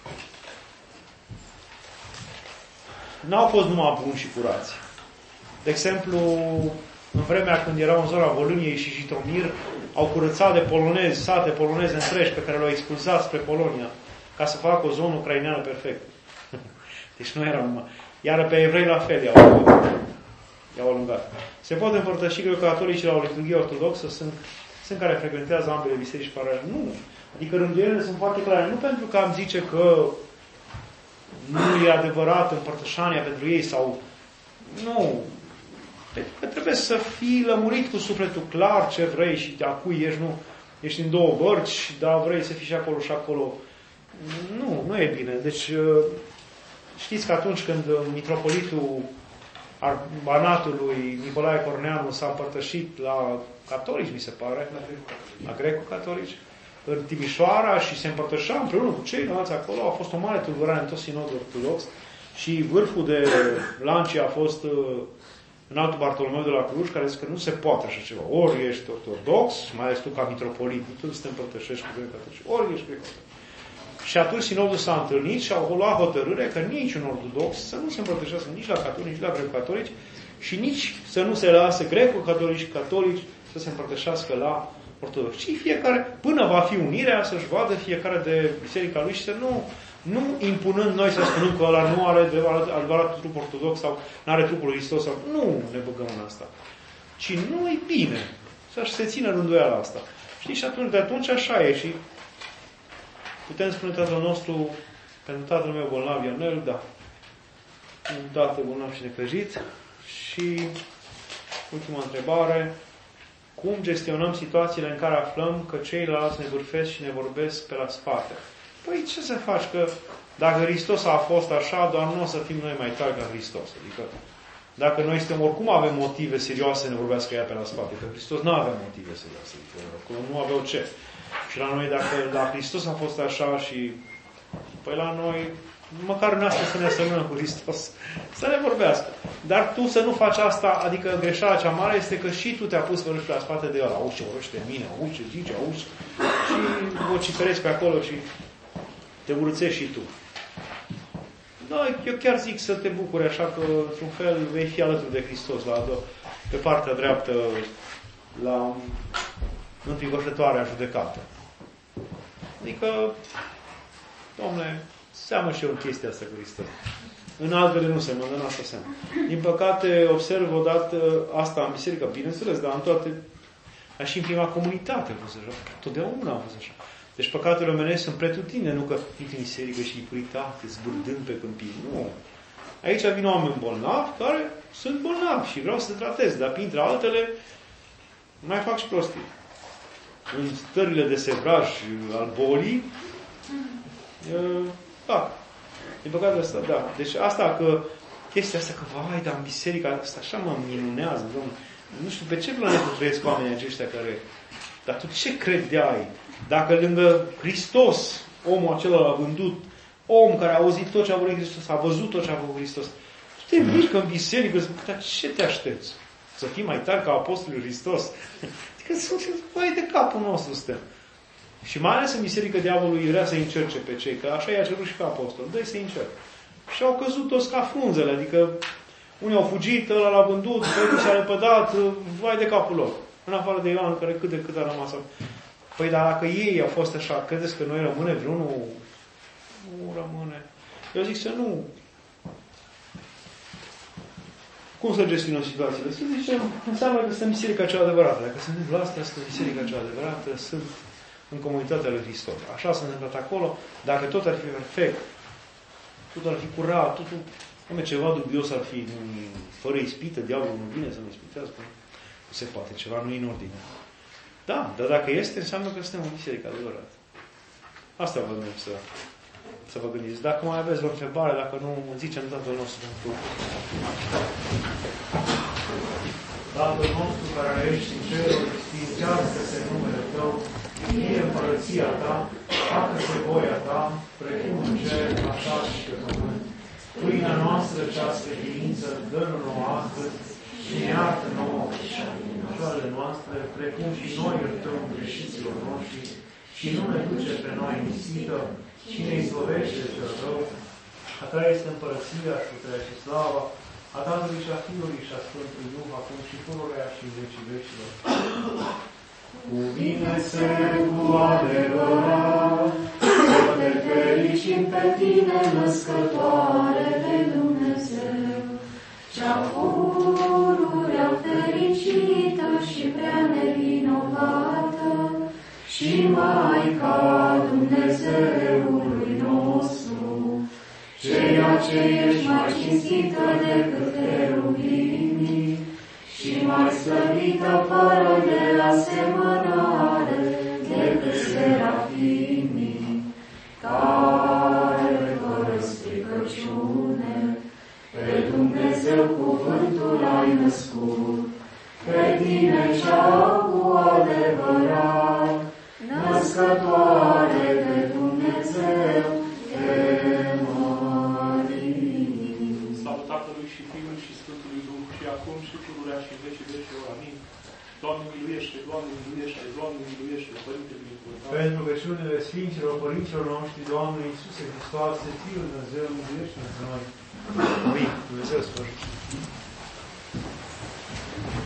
N-au fost numai buni și curați. De exemplu, în vremea când erau în zona Volâniei și Jitomir, au curățat de polonezi, sate poloneze întregi pe care le-au expulzat spre Polonia, ca să facă o zonă ucraineană perfectă. Deci nu era numai. Iar pe evrei la fel i-au, i-au alungat. Se pot împărtăși greco-catolicii la o liturghie ortodoxă, sunt, sunt care frecventează ambele biserici paralele. Nu. Adică rânduielile sunt foarte clare. Nu pentru că am zice că nu e adevărat împărtășania pentru ei sau... Nu. Pentru că trebuie să fii lămurit cu sufletul clar ce vrei și de a cui ești, nu. Ești în două bărci, dar vrei să fii și acolo și acolo. Nu, nu e bine. Deci, știți că atunci când mitropolitul Banatului Nicolae Corneanu s-a împărtășit la catolici, mi se pare, la greco-catolici, în Timișoara și se împărtășea împreună cu ceilalți acolo, a fost o mare tulburare în tot sinodul ortodox și vârful de Lancia a fost în altul Bartolomeu de la Cluj, care zice că nu se poate așa ceva. Ori ești ortodox, mai ales tu ca mitropolit, nu să te împărtășești cu greco-catolici, ori ești greco-catolic. Și atunci sinodul s-a întâlnit și au luat hotărâre că niciun ortodox să nu se împărtășească nici la catolici, nici la greco-catolici și nici să nu se lase greco-catolici și catolici să se împărtășească la ortodox. Și fiecare, până va fi unirea, să-și vadă fiecare de biserica lui și să nu, nu impunând noi să spunem că ăla nu are adevărat trup ortodox sau nu are trupul lui Hristos sau nu ne băgăm în asta. Ci nu e bine să se țină rânduiala asta. Știi? Și atunci, de atunci așa e și putem spune Tatăl nostru pentru tatăl meu bolnav Ionel, da. Un tată bolnav și necăjit. Și ultima întrebare. Cum gestionăm situațiile în care aflăm că ceilalți ne bârfesc și ne vorbesc pe la spate? Păi ce să faci? Că dacă Hristos a fost așa, doar nu o să fim noi mai tari ca Hristos. Adică dacă noi suntem, oricum avem motive serioase să ne vorbească ea pe la spate. Că Hristos nu avea motive serioase. Adică acolo nu aveau ce. Și la noi, dacă la Hristos a fost așa și păi la noi, măcar în asta să ne asemănăm cu Hristos, să ne vorbească. Dar tu să nu faci asta, adică greșeala cea mare este că și tu te-a pus vorbești pe la spate de ăla. Auzi ce vorbește mine, auzi ce zice, auzi. Și vociferezi pe acolo și te urățești și tu. Da, eu chiar zic să te bucuri așa că, într-un fel, vei fi alături de Hristos la, pe partea dreaptă la înfricoșătoarea judecată. Adică, Dom'le, seamă și eu în chestia asta cu Hristos. în altele nu se mă dă în asta seama. Din păcate, observ odată asta în biserică, bineînțeles, dar în toate, dar și în prima comunitate a fost așa. Totdeauna a fost așa. Deci păcatele omenești sunt pretutindeni, nu că intri în biserică și impuritate, zburdând pe câmpii. Nu. Aici vin oameni bolnavi care sunt bolnavi și vreau să te tratez, dar printre altele mai fac și prostii. În stările de sevraj al bolii, da. Din păcate asta, da. Deci asta că, chestia asta că, vai, dar în biserica asta așa mă minunează, Domnule. Nu știu pe ce planetă trăiesc oamenii aceștia care... Dar tu ce credeai? Dacă lângă Hristos, omul acela l-a vândut, om care a auzit tot ce a vorbit Hristos, a văzut tot ce a făcut Hristos, tu te mișcă în biserică, zic, dar ce te aștepți? Să fii mai tare ca Apostolul Hristos? Adică suntem, vai, de capul nostru suntem. Și mai ales în biserică diavolul vrea să încerce pe cei, că așa i-a cerut și pe apostol. Dă-i să încerce. Și au căzut toți ca frunzele, adică unii au fugit, ăla l-a vândut, Petru s-a repădat, vai de capul lor. În afară de Ioan, care cât de cât a rămas. Păi dar dacă ei au fost așa, credeți că noi rămâne vreunul? Nu rămâne. Eu zic să nu. Cum să gestionăm situațiile? Să zicem, înseamnă că suntem biserica cea adevărată. Dacă suntem la asta, suntem biserica cea adevărată, sunt în comunitatea lui Hristos. Așa s-a întâmplat acolo. Dacă tot ar fi perfect, totul ar fi curat, totul, cum ceva dubios ar fi, fără ispită, diavolul nu vine să ne ispitească. Nu se poate, ceva nu e în ordine. Da, dar dacă este, înseamnă că suntem în biserică adevărată. Asta vă gândim să, să vă gândiți. Dacă mai aveți o întrebare, dacă nu, zicem Tatăl nostru pentru... Tatăl nostru care ești în ceruri, sfințească-se numele Tău, fie împărăția Ta, facă-se voia Ta, precum în cer, așa și pe pământ. Pâinea noastră cea spre ființă, dă-ne nouă astăzi și ne iartă nouă greșelile noastre, precum și noi iertăm greșiților noștri, și nu ne duce pe noi în ispită, și ne izbăvește de cel rău. A Ta este împărăția și puterea și slava, a Tatălui și a Fiului și a Sfântului Duh, acum și pururea și în vecii vecilor. Cuvine-se cu adevărat, să te fericim pe Tine, Născătoare de Dumnezeu, cea pururea fericită și prea nevinovată, și Maica Dumnezeului nostru, ceea ce ești mai cinstită decât cherubinii și mai slăvită fără de asemănare decât serafimii, care fără stricăciune pe Dumnezeu cuvântul ai născut, pe Tine cea cu adevărat, Născătoare de Dumnezeu, te mărim. Slavă Tatălui și Fiului și Sfântului Duh, și acum și pururea și în vecii vecilor. Amin. Doamne miluiește, Doamne miluiește, Doamne miluiește, Părinte binecuvântat. Pentru rugăciunile Sfinților, Părinților noștri, Doamne Iisuse Hristoase, Fiul Dumnezeu, miluiește-ne pe noi. Amin. Dumnezeu să vă ajute.